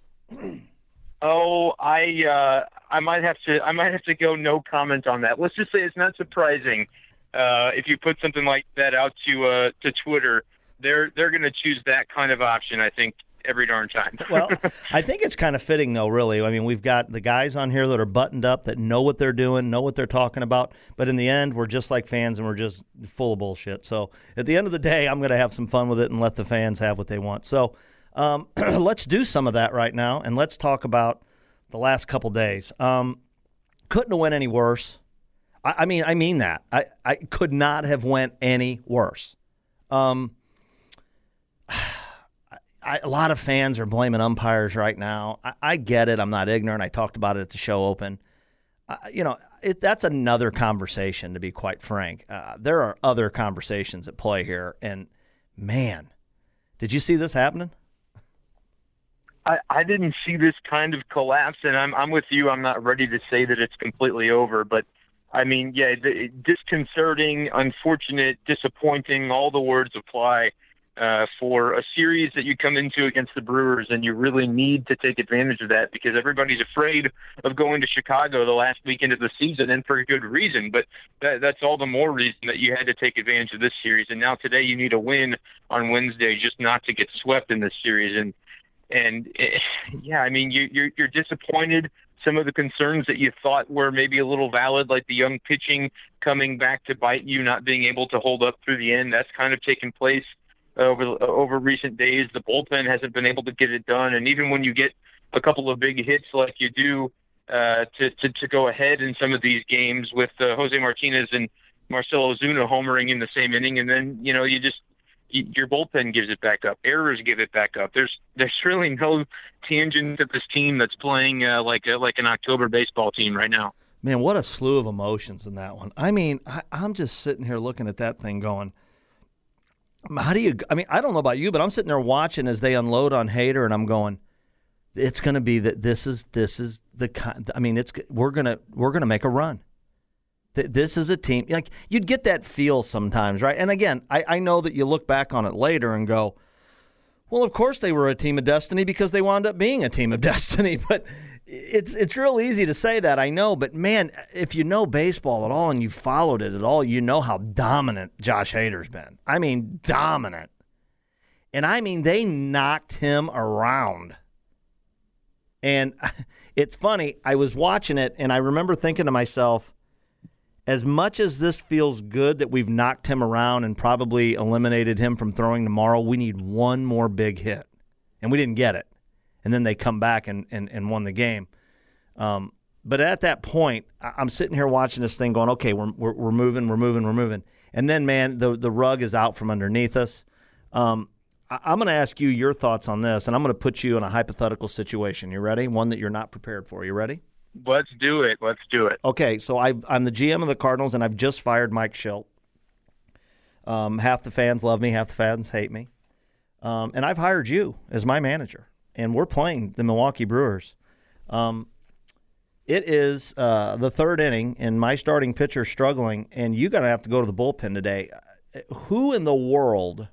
Oh, I uh, I might have to I might have to go no comment on that. Let's just say it's not surprising uh, if you put something like that out to uh, to Twitter. They're they're going to choose that kind of option, I think, every darn time. Well, I think it's kind of fitting, though, really. I mean, we've got the guys on here that are buttoned up, that know what they're doing, know what they're talking about. But in the end, we're just like fans, and we're just full of bullshit. So at the end of the day, I'm going to have some fun with it and let the fans have what they want. So um, let's do some of that right now, and let's talk about the last couple days. Um, couldn't have went any worse. I, I mean, I mean that. I, I could not have went any worse. Um I, a lot of fans are blaming umpires right now. I, I get it. I'm not ignorant. I talked about it at the show open. Uh, you know, it, that's another conversation, to be quite frank. Uh, there are other conversations at play here. And, man, did you see this happening? I, I didn't see this kind of collapse, and I'm I'm with you. I'm not ready to say that it's completely over. But, I mean, yeah, the, disconcerting, unfortunate, disappointing, all the words apply. Uh, for a series that you come into against the Brewers, and you really need to take advantage of that because everybody's afraid of going to Chicago the last weekend of the season, and for good reason. But that, that's all the more reason that you had to take advantage of this series. And now today you need a win on Wednesday just not to get swept in this series. And and it, yeah, I mean you, you're you're disappointed. Some of the concerns that you thought were maybe a little valid, like the young pitching coming back to bite you, not being able to hold up through the end, that's kind of taken place over over recent days. The bullpen hasn't been able to get it done, and even when you get a couple of big hits like you do uh, to, to to go ahead in some of these games with uh, Jose Martinez and Marcell Ozuna homering in the same inning, and then you know you just you, your bullpen gives it back up, errors give it back up. There's there's really no tangent to this team that's playing uh, like a, like an October baseball team right now. Man, what a slew of emotions in that one. I mean, I, I'm just sitting here looking at that thing going, how do you – I mean, I don't know about you, but I'm sitting there watching as they unload on Hader, and I'm going, it's going to be that this is this is the – I mean, it's we're going to we're gonna make a run. This is a team – like you'd get that feel sometimes, right? And, again, I, I know that you look back on it later and go, well, of course they were a team of destiny because they wound up being a team of destiny. But it's it's real easy to say that, I know. But, man, if you know baseball at all and you followed it at all, you know how dominant Josh Hader's been. I mean, dominant. And, I mean, they knocked him around. And it's funny. I was watching it, and I remember thinking to myself, as much as this feels good that we've knocked him around and probably eliminated him from throwing tomorrow, we need one more big hit. And we didn't get it. And then they come back and, and, and won the game. Um, but at that point, I'm sitting here watching this thing going, okay, we're, we're, we're moving, we're moving, we're moving. And then, man, the, the rug is out from underneath us. Um, I, I'm going to ask you your thoughts on this, and I'm going to put you in a hypothetical situation. You ready? One that you're not prepared for. You ready? Let's do it. Let's do it. Okay, so I've, I'm the G M of the Cardinals, and I've just fired Mike Shildt. Um, half the fans love me, half the fans hate me. Um, and I've hired you as my manager, and we're playing the Milwaukee Brewers. Um, it is uh, the third inning, and my starting pitcher's struggling, and you're going to have to go to the bullpen today. Who in the world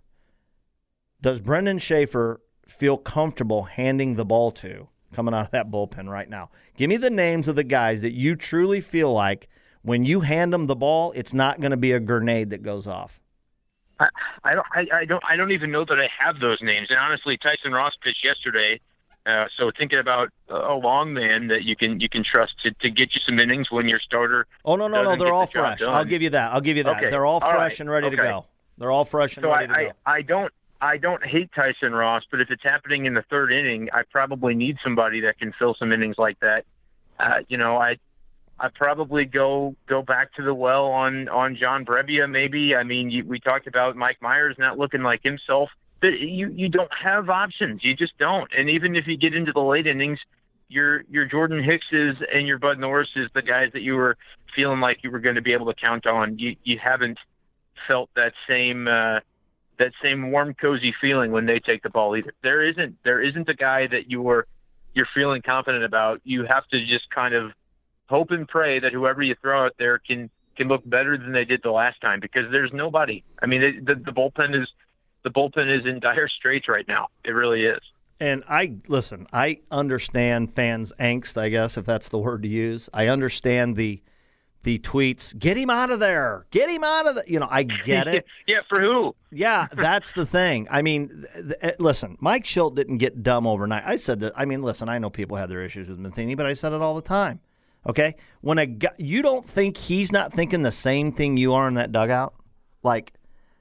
does Brendan Schaefer feel comfortable handing the ball to coming out of that bullpen right now? Give me the names of the guys that you truly feel like when you hand them the ball, it's not going to be a grenade that goes off. I, I don't. I, I don't. I don't even know that I have those names. And honestly, Tyson Ross pitched yesterday, uh, so thinking about a long man that you can you can trust to, to get you some innings when your starter. Oh no no no! They're all fresh. I'll give you that. I'll give you that. Okay. They're all fresh all right. and ready okay. to go. They're all fresh and so ready I, to go. I, I don't. I don't hate Tyson Ross, but if it's happening in the third inning, I probably need somebody that can fill some innings like that. Uh, you know, I. I'd probably go go back to the well on, on John Brebbia maybe. I mean, you, we talked about Mike Myers not looking like himself. But you, you don't have options. You just don't. And even if you get into the late innings, your your Jordan Hickses and your Bud Norrises, the guys that you were feeling like you were going to be able to count on, you, you haven't felt that same uh, that same warm, cozy feeling when they take the ball either. There isn't there isn't a guy that you were you're feeling confident about. You have to just kind of hope and pray that whoever you throw out there can can look better than they did the last time, because there's nobody. I mean, it, the, the bullpen is the bullpen is in dire straits right now. It really is. And I listen. I understand fans' angst, I guess, if that's the word to use. I understand the the tweets. Get him out of there. Get him out of the. You know, I get it. Yeah, for who? Yeah, that's the thing. I mean, th- th- listen, Mike Shildt didn't get dumb overnight. I said that. I mean, listen, I know people have their issues with Matheny, but I said it all the time. Okay, when a guy, you don't think he's not thinking the same thing you are in that dugout, like,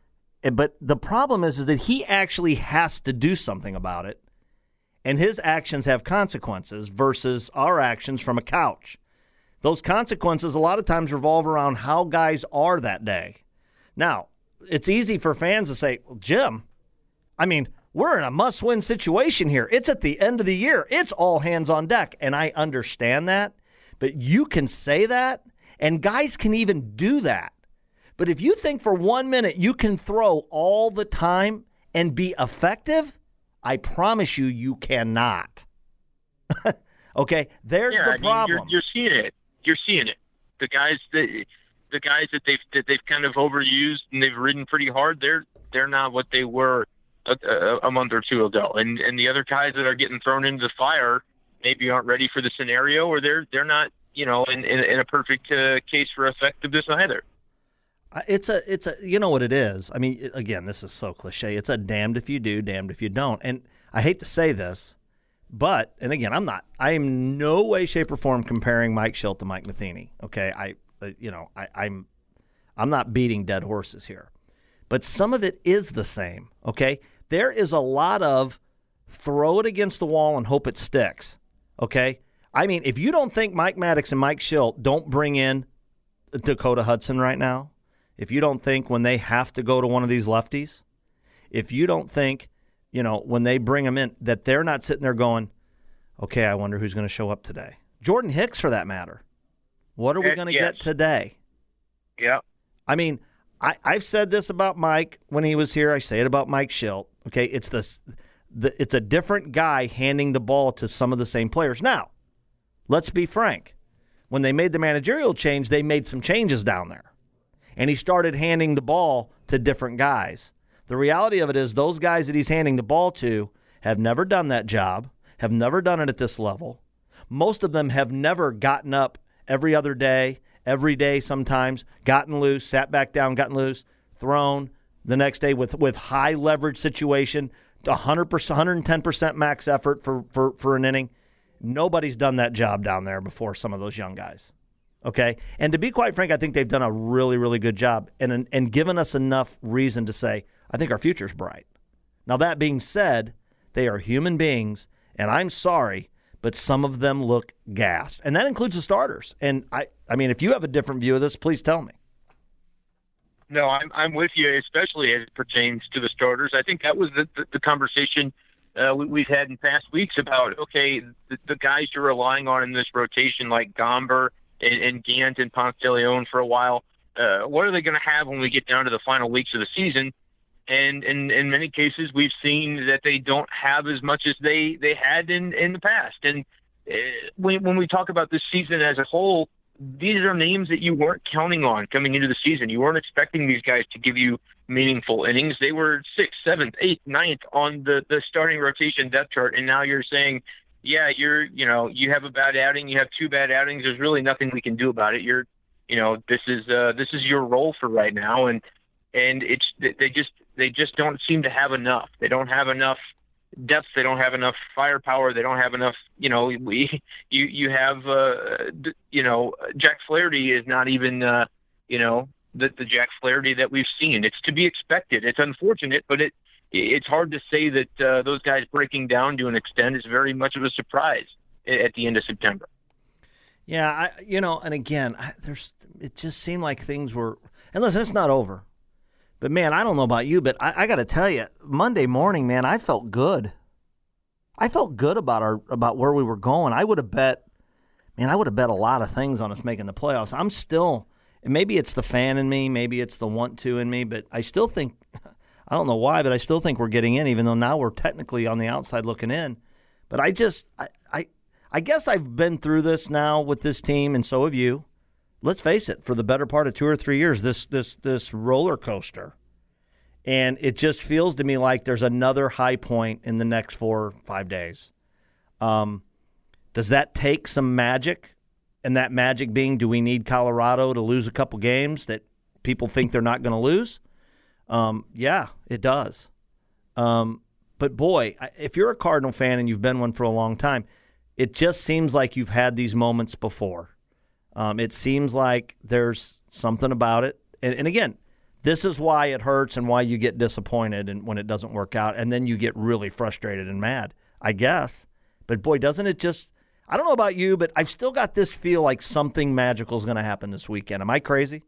but the problem is, is that he actually has to do something about it, and his actions have consequences versus our actions from a couch. Those consequences a lot of times revolve around how guys are that day. Now, it's easy for fans to say, well, Jim, I mean, we're in a must-win situation here. It's at the end of the year. It's all hands on deck, and I understand that. But you can say that, and guys can even do that. But if you think for one minute you can throw all the time and be effective, I promise you, you cannot. Okay, there's yeah, the I mean, problem. You're, you're seeing it. You're seeing it. The guys that the guys that they've that they've kind of overused and they've ridden pretty hard. They're they're not what they were a, a, a month or two ago. And and the other guys that are getting thrown into the fire maybe aren't ready for the scenario, or they're they're not, you know, in, in, in a perfect uh, case for effectiveness either. It's a, it's a, you know what it is. I mean, again, this is so cliche. It's a damned if you do, damned if you don't. And I hate to say this, but, and again, I'm not, I am no way, shape, or form comparing Mike Shildt to Mike Matheny. Okay, I, you know, I, I'm, I'm not beating dead horses here, but some of it is the same. Okay, there is a lot of throw it against the wall and hope it sticks. Okay? I mean, if you don't think Mike Maddox and Mike Shildt don't bring in Dakota Hudson right now, if you don't think when they have to go to one of these lefties, if you don't think, you know, when they bring them in, that they're not sitting there going, okay, I wonder who's going to show up today. Jordan Hicks, for that matter. What are we going to yes. get today? Yeah. I mean, I, I've said this about Mike when he was here. I say it about Mike Shildt. Okay, it's this. The, it's a different guy handing the ball to some of the same players. Now, let's be frank. When they made the managerial change, they made some changes down there. And he started handing the ball to different guys. The reality of it is those guys that he's handing the ball to have never done that job, have never done it at this level. Most of them have never gotten up every other day, every day sometimes, gotten loose, sat back down, gotten loose, thrown the next day with, with high leverage situation, one hundred percent, one hundred ten percent max effort for, for, for an inning. Nobody's done that job down there before, some of those young guys. Okay? And to be quite frank, I think they've done a really, really good job and, and given us enough reason to say, I think our future's bright. Now, that being said, they are human beings, and I'm sorry, but some of them look gassed. And that includes the starters. And, I, I mean, if you have a different view of this, please tell me. No, I'm I'm with you, especially as it pertains to the starters. I think that was the the, the conversation uh, we, we've had in past weeks about okay, the, the guys you're relying on in this rotation, like Gomber and, and Gant and Ponce de Leon for a while. Uh, what are they going to have when we get down to the final weeks of the season? And in, in many cases, we've seen that they don't have as much as they, they had in, in the past. And uh, when, when we talk about this season as a whole, these are names that you weren't counting on coming into the season. You weren't expecting these guys to give you meaningful innings. They were sixth, seventh, eighth, ninth on the, the starting rotation depth chart. And now you're saying, yeah, you're, you know, you have a bad outing, you have two bad outings. There's really nothing we can do about it. You're, you know, this is, uh, this is your role for right now. And, and it's, they just, they just don't seem to have enough. They don't have enough depth. They don't have enough firepower. They don't have enough, you know, we, you, you have, uh, you know, Jack Flaherty is not even, uh, you know, the, the Jack Flaherty that we've seen. It's to be expected. It's unfortunate, but it, it's hard to say that uh, those guys breaking down to an extent is very much of a surprise at the end of September. Yeah, I, you know, and again, I, there's, it just seemed like things were, and listen, it's not over. But, man, I don't know about you, but I, I got to tell you, Monday morning, man, I felt good. I felt good about our about where we were going. I would have bet, man, I would have bet a lot of things on us making the playoffs. I'm still, and maybe it's the fan in me, maybe it's the want to in me, but I still think, I don't know why, but I still think we're getting in, even though now we're technically on the outside looking in. But I just, I, I, I guess I've been through this now with this team, and so have you. Let's face it, for the better part of two or three years, this this this roller coaster. And it just feels to me like there's another high point in the next four or five days. Um, does that take some magic? And that magic being, do we need Colorado to lose a couple games that people think they're not going to lose? Um, yeah, it does. Um, but, boy, if you're a Cardinal fan and you've been one for a long time, it just seems like you've had these moments before. Um, it seems like there's something about it. And, and again, this is why it hurts and why you get disappointed and when it doesn't work out, and then you get really frustrated and mad, I guess. But, boy, doesn't it just – I don't know about you, but I've still got this feel like something magical is going to happen this weekend. Am I crazy?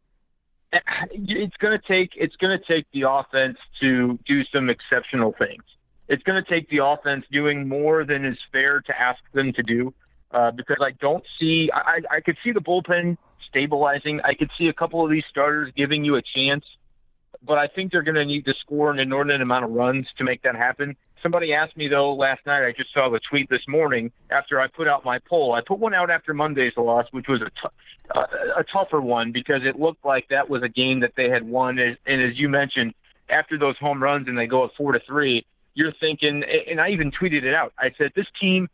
It's going to take it's going to take the offense to do some exceptional things. It's going to take the offense doing more than is fair to ask them to do. Uh, because I don't see I, – I could see the bullpen stabilizing. I could see a couple of these starters giving you a chance, but I think they're going to need to score an inordinate amount of runs to make that happen. Somebody asked me, though, last night, I just saw the tweet this morning after I put out my poll. I put one out after Monday's loss, which was a, t- uh, a tougher one because it looked like that was a game that they had won. And as you mentioned, after those home runs and they go at four to three, you're thinking, and I even tweeted it out. I said, this team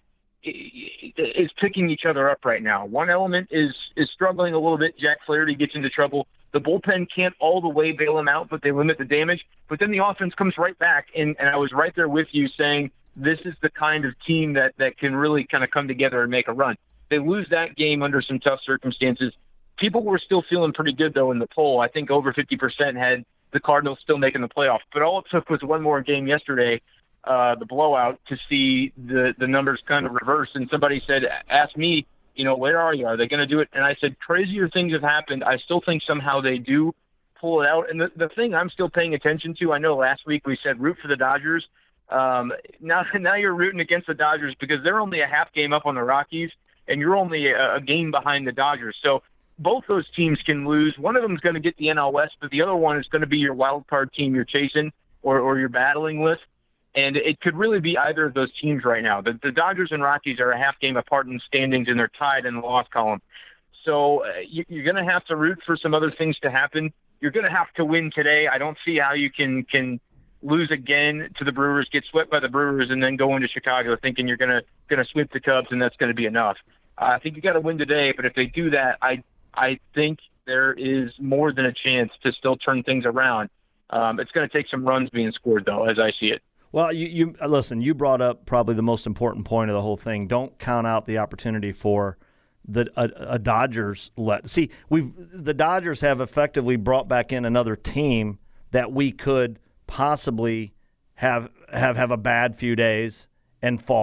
is picking each other up right now. One element is is struggling a little bit. Jack Flaherty gets into trouble. The bullpen can't all the way bail him out, but they limit the damage. But then the offense comes right back, and, and I was right there with you saying this is the kind of team that, that can really kind of come together and make a run. They lose that game under some tough circumstances. People were still feeling pretty good, though, in the poll. I think over fifty percent had the Cardinals still making the playoffs. But all it took was one more game yesterday, uh, the blowout, to see the, the numbers kind of reverse. And somebody said, ask me, you know, where are you? Are they going to do it? And I said, crazier things have happened. I still think somehow they do pull it out. And the, the thing I'm still paying attention to, I know last week we said root for the Dodgers. Um, now, now you're rooting against the Dodgers because they're only a half game up on the Rockies, and you're only a, a game behind the Dodgers. So both those teams can lose. One of them is going to get the N L West, but the other one is going to be your wild card team you're chasing or, or you're battling with. And it could really be either of those teams right now. The, the Dodgers and Rockies are a half game apart in standings, and they're tied in the loss column. So uh, you, you're going to have to root for some other things to happen. You're going to have to win today. I don't see how you can can lose again to the Brewers, get swept by the Brewers, and then go into Chicago thinking you're going to going to sweep the Cubs, and that's going to be enough. Uh, I think you got to win today, but if they do that, I I think there is more than a chance to still turn things around. Um, it's going to take some runs being scored, though, as I see it. Well, you, you listen, you brought up probably the most important point of the whole thing. Don't count out the opportunity for the a, a Dodgers let see we've the Dodgers have effectively brought back in another team that we could possibly have have have a bad few days and fall.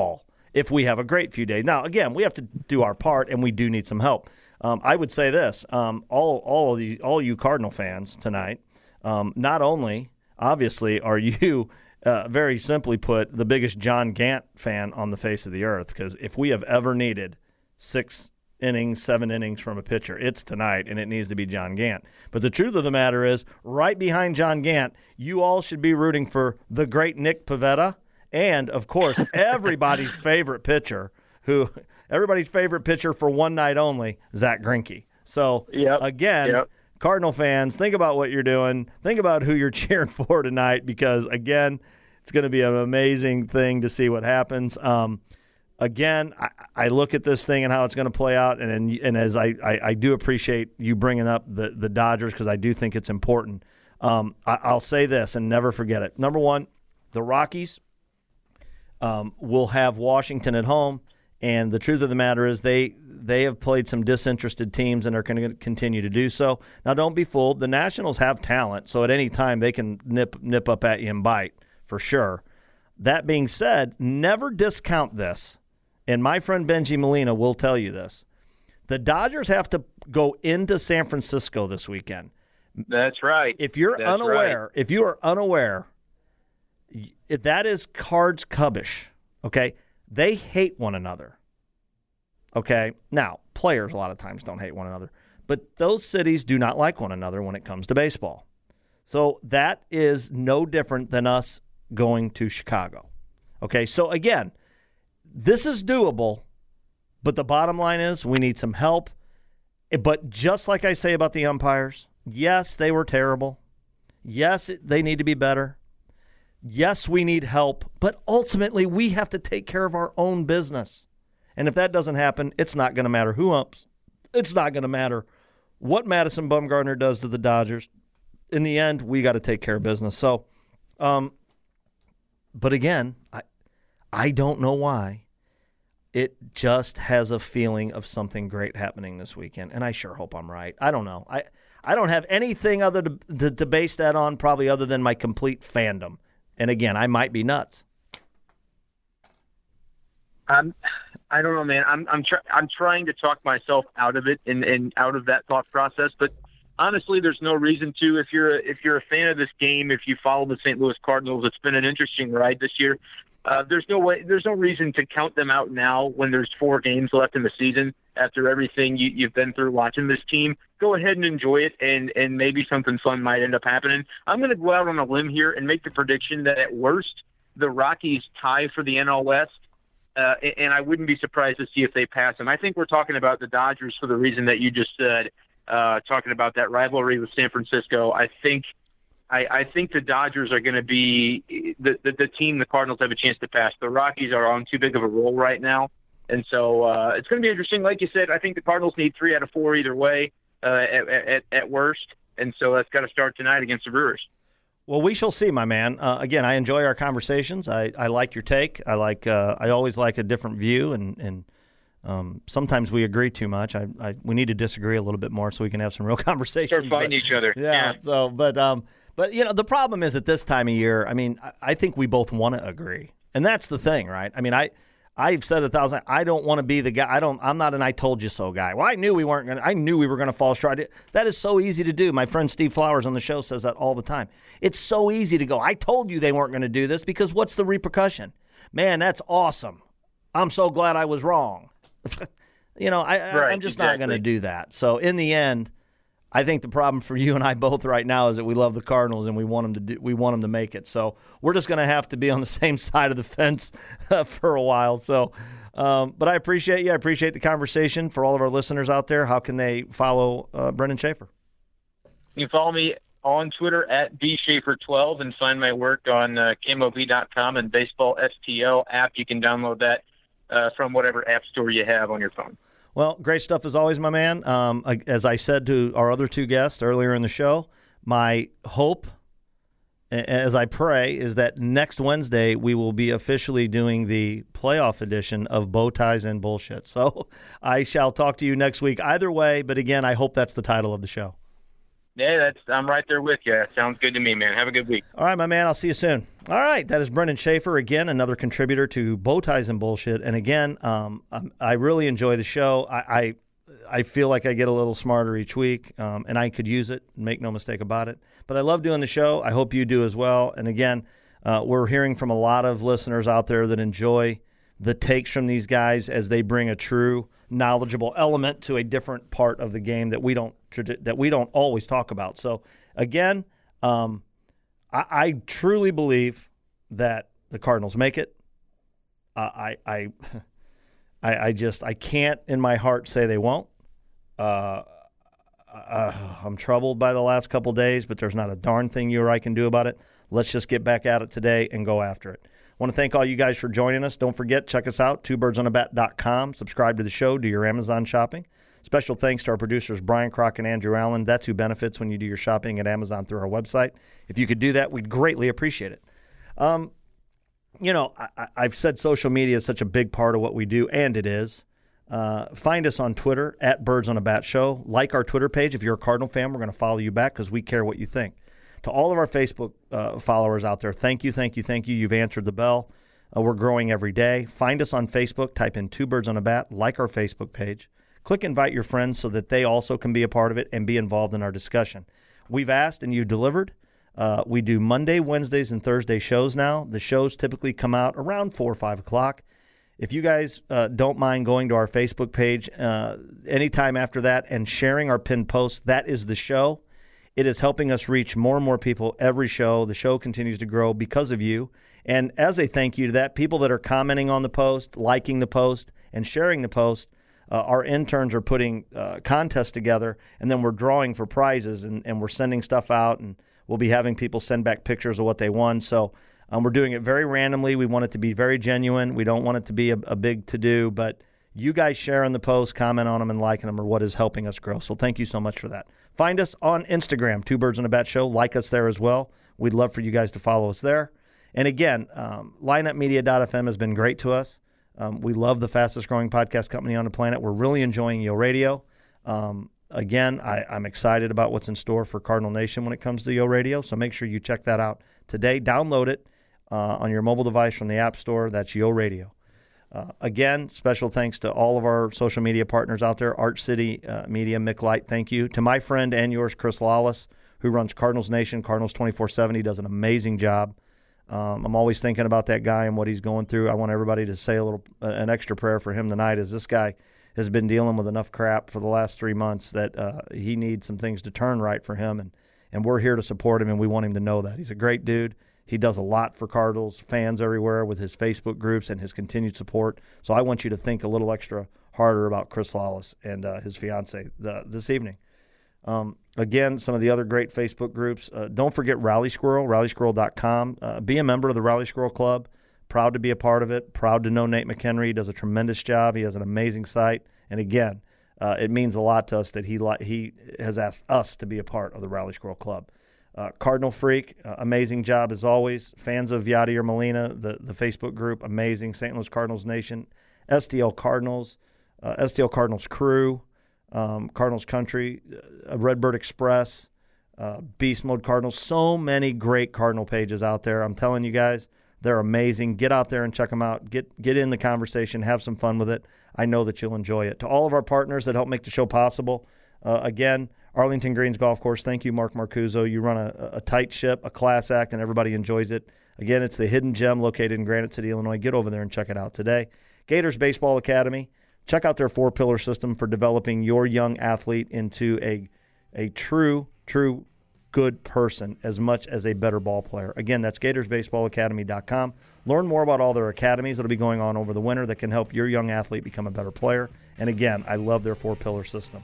if we have a great few days. Now, again, we have to do our part, and we do need some help. Um, I would say this, um, all all of the, all you Cardinal fans tonight, um, not only, obviously, are you, uh, very simply put, the biggest John Gant fan on the face of the earth, because if we have ever needed six innings, seven innings from a pitcher, it's tonight, and it needs to be John Gant. But the truth of the matter is, right behind John Gant, you all should be rooting for the great Nick Pivetta and, of course, everybody's favorite pitcher, who everybody's favorite pitcher for one night only, Zach Greinke. So, yep. again, yep. Cardinal fans, think about what you're doing. Think about who you're cheering for tonight because, again, it's going to be an amazing thing to see what happens. Um, Again, I, I look at this thing and how it's going to play out, and and, and as I, I, I do appreciate you bringing up the, the Dodgers because I do think it's important. Um, I, I'll say this and never forget it. Number one, the Rockies um, will have Washington at home, and the truth of the matter is they they have played some disinterested teams and are going to continue to do so. Now, don't be fooled. The Nationals have talent, so at any time they can nip nip up at you and bite for sure. That being said, never discount this. And my friend Benji Molina will tell you this. The Dodgers have to go into San Francisco this weekend. That's right. If you're That's unaware, right. if you are unaware, that is Cards Cubbish, okay? They hate one another, okay? Now, players a lot of times don't hate one another, but those cities do not like one another when it comes to baseball. So that is no different than us going to Chicago, okay? So, again, this is doable, but the bottom line is we need some help. But just like I say about the umpires, yes, they were terrible. Yes, they need to be better. Yes, we need help. But ultimately, we have to take care of our own business. And if that doesn't happen, it's not going to matter who umps. It's not going to matter what Madison Bumgarner does to the Dodgers. In the end, we got to take care of business. So, um, but again, I, I don't know why. It just has a feeling of something great happening this weekend, and I sure hope I'm right. I don't know. I, I don't have anything other to, to, to base that on, probably other than my complete fandom. And again, I might be nuts. I'm, I don't know, man. I'm, I'm, try, I'm trying to talk myself out of it and, and out of that thought process, but honestly, there's no reason to. If you're a, if you're a fan of this game, if you follow the Saint Louis Cardinals, it's been an interesting ride this year. Uh, there's no way, there's no reason to count them out now when there's four games left in the season. After everything you, you've been through watching this team, go ahead and enjoy it, and and maybe something fun might end up happening. I'm going to go out on a limb here and make the prediction that at worst the Rockies tie for the N L West, uh, and I wouldn't be surprised to see if they pass them. I think we're talking about the Dodgers for the reason that you just said, uh, talking about that rivalry with San Francisco. I think. I, I think the Dodgers are going to be the, the the team the Cardinals have a chance to pass. The Rockies are on too big of a roll right now, and so uh, it's going to be interesting. Like you said, I think the Cardinals need three out of four either way uh, at, at, at worst, and so that's got to start tonight against the Brewers. Well, we shall see, my man. Uh, again, I enjoy our conversations. I, I like your take. I like uh, I always like a different view, and and um, sometimes we agree too much. I, I we need to disagree a little bit more so we can have some real conversations. Start fighting but, each other. Yeah. yeah. So, but um. But, you know, the problem is at this time of year, I mean, I think we both want to agree. And that's the thing, right? I mean, I, I've said a thousand, I don't want to be the guy. I don't, I'm not an I told you so guy. Well, I knew we weren't going to, I knew we were going to fall short. That is so easy to do. My friend Steve Flowers on the show says that all the time. It's so easy to go, I told you they weren't going to do this because what's the repercussion? Man, that's awesome. I'm so glad I was wrong. you know, I, right, I'm just exactly. not going to do that. So in the end, I think the problem for you and I both right now is that we love the Cardinals and we want them to do, we want them to make it. So we're just going to have to be on the same side of the fence uh, for a while. So, um, but I appreciate you. I appreciate the conversation. For all of our listeners out there, how can they follow uh, Brendan Schaefer? You can follow me on Twitter at b schaefer twelve and find my work on uh, K M O B dot com and Baseball S T O app. You can download that uh, from whatever app store you have on your phone. Well, great stuff as always, my man. Um, as I said to our other two guests earlier in the show, my hope, as I pray, is that next Wednesday we will be officially doing the playoff edition of Bow Ties and Bullshit. So I shall talk to you next week either way, but again, I hope that's the title of the show. Yeah, that's I'm right there with you. That sounds good to me, man. Have a good week. All right, my man. I'll see you soon. All right, that is Brendan Schaefer, again, another contributor to Bow Ties and Bullshit. And again, um, I really enjoy the show. I, I I feel like I get a little smarter each week, um, and I could use it, make no mistake about it. But I love doing the show. I hope you do as well. And again, uh, we're hearing from a lot of listeners out there that enjoy the takes from these guys as they bring a true knowledgeable element to a different part of the game that we don't that we don't always talk about. So again, um, I, I truly believe that the Cardinals make it. Uh, I, I, I, I just I can't in my heart say they won't. Uh, uh, I'm troubled by the last couple days, but there's not a darn thing you or I can do about it. Let's just get back at it today and go after it. I want to thank all you guys for joining us. Don't forget, check us out, two birds on a bat dot com. Subscribe to the show, do your Amazon shopping. Special thanks to our producers, Brian Crock and Andrew Allen. That's who benefits when you do your shopping at Amazon through our website. If you could do that, we'd greatly appreciate it. Um, you know, I, I've said social media is such a big part of what we do, and it is. Uh, find us on Twitter, at Birds on a Bat Show. Like our Twitter page. If you're a Cardinal fan, we're going to follow you back because we care what you think. To all of our Facebook uh, followers out there, thank you, thank you, thank you. You've answered the bell. Uh, we're growing every day. Find us on Facebook. Type in Two Birds on a Bat. Like our Facebook page. Click invite your friends so that they also can be a part of it and be involved in our discussion. We've asked and you've delivered. Uh, we do Monday, Wednesdays, and Thursday shows now. The shows typically come out around four or five o'clock. If you guys uh, don't mind going to our Facebook page uh, anytime after that and sharing our pinned post, that is the show. It is helping us reach more and more people every show. The show continues to grow because of you. And as a thank you to that, people that are commenting on the post, liking the post, and sharing the post, uh, our interns are putting uh, contests together, and then we're drawing for prizes, and, and we're sending stuff out, and we'll be having people send back pictures of what they won. So um, we're doing it very randomly. We want it to be very genuine. We don't want it to be a, a big to-do, but you guys sharing the post, comment on them, and liking them are what is helping us grow. So thank you so much for that. Find us on Instagram, Two Birds on a Bat Show. Like us there as well. We'd love for you guys to follow us there. And again, um, line up media dot f m has been great to us. Um, we love the fastest growing podcast company on the planet. We're really enjoying Yo Radio. Um, again, I, I'm excited about what's in store for Cardinal Nation when it comes to Yo Radio. So make sure you check that out today. Download it uh, on your mobile device from the App Store. That's Yo Radio. Uh, again, special thanks to all of our social media partners out there. Arch City uh, Media, Mick Light, thank you. To my friend and yours, Chris Lawless, who runs Cardinals Nation, Cardinals twenty-four seven. He does an amazing job. Um, I'm always thinking about that guy and what he's going through. I want everybody to say a little, uh, an extra prayer for him tonight, as this guy has been dealing with enough crap for the last three months that uh, he needs some things to turn right for him, and, and we're here to support him, and we want him to know that. He's a great dude. He does a lot for Cardinals fans everywhere with his Facebook groups and his continued support. So I want you to think a little extra harder about Chris Lawless and uh, his fiance the, this evening. Um, again, some of the other great Facebook groups. Uh, don't forget Rally Squirrel, rally squirrel dot com. Uh, be a member of the Rally Squirrel Club. Proud to be a part of it. Proud to know Nate McHenry. He does a tremendous job. He has an amazing site. And again, uh, it means a lot to us that he li- he has asked us to be a part of the Rally Squirrel Club. Uh, Cardinal Freak, uh, amazing job as always. Fans of Yadier Molina, the, the Facebook group, amazing. Saint Louis Cardinals Nation, S T L Cardinals, uh, S T L Cardinals Crew, um, Cardinals Country, uh, Redbird Express, uh, Beast Mode Cardinals. So many great Cardinal pages out there. I'm telling you guys, they're amazing. Get out there and check them out. Get get in the conversation. Have some fun with it. I know that you'll enjoy it. To all of our partners that help make the show possible, uh, again, Arlington Greens Golf Course. Thank you, Mark Marcuzzo. You run a, a tight ship, a class act, and everybody enjoys it. Again, it's the hidden gem located in Granite City, Illinois. Get over there and check it out today. Gators Baseball Academy. Check out their four-pillar system for developing your young athlete into a, a true, true good person as much as a better ball player. Again, that's gators baseball academy dot com. Learn more about all their academies that will be going on over the winter that can help your young athlete become a better player. And again, I love their four-pillar system.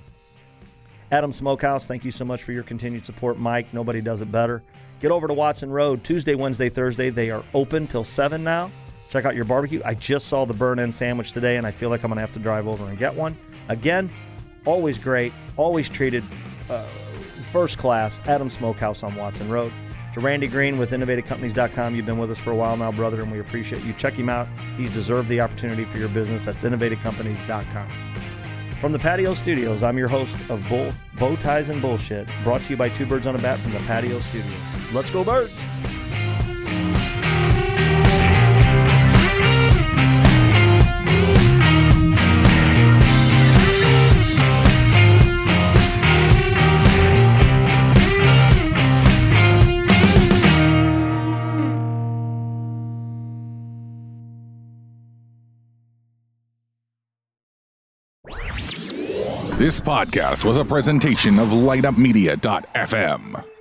Adam Smokehouse, thank you so much for your continued support. Mike, nobody does it better. Get over to Watson Road Tuesday, Wednesday, Thursday. They are open till seven now. Check out your barbecue. I just saw the burn-in sandwich today, and I feel like I'm going to have to drive over and get one. Again, always great, always treated uh, first class. Adam Smokehouse on Watson Road. To Randy Green with innovative companies dot com. You've been with us for a while now, brother, and we appreciate you. Check him out. He's deserved the opportunity for your business. That's innovative companies dot com. From the Patio Studios, I'm your host of Bull, Bow Ties and Bullshit, brought to you by Two Birds on a Bat from the Patio Studios. Let's go, Birds! This podcast was a presentation of light up media dot f m.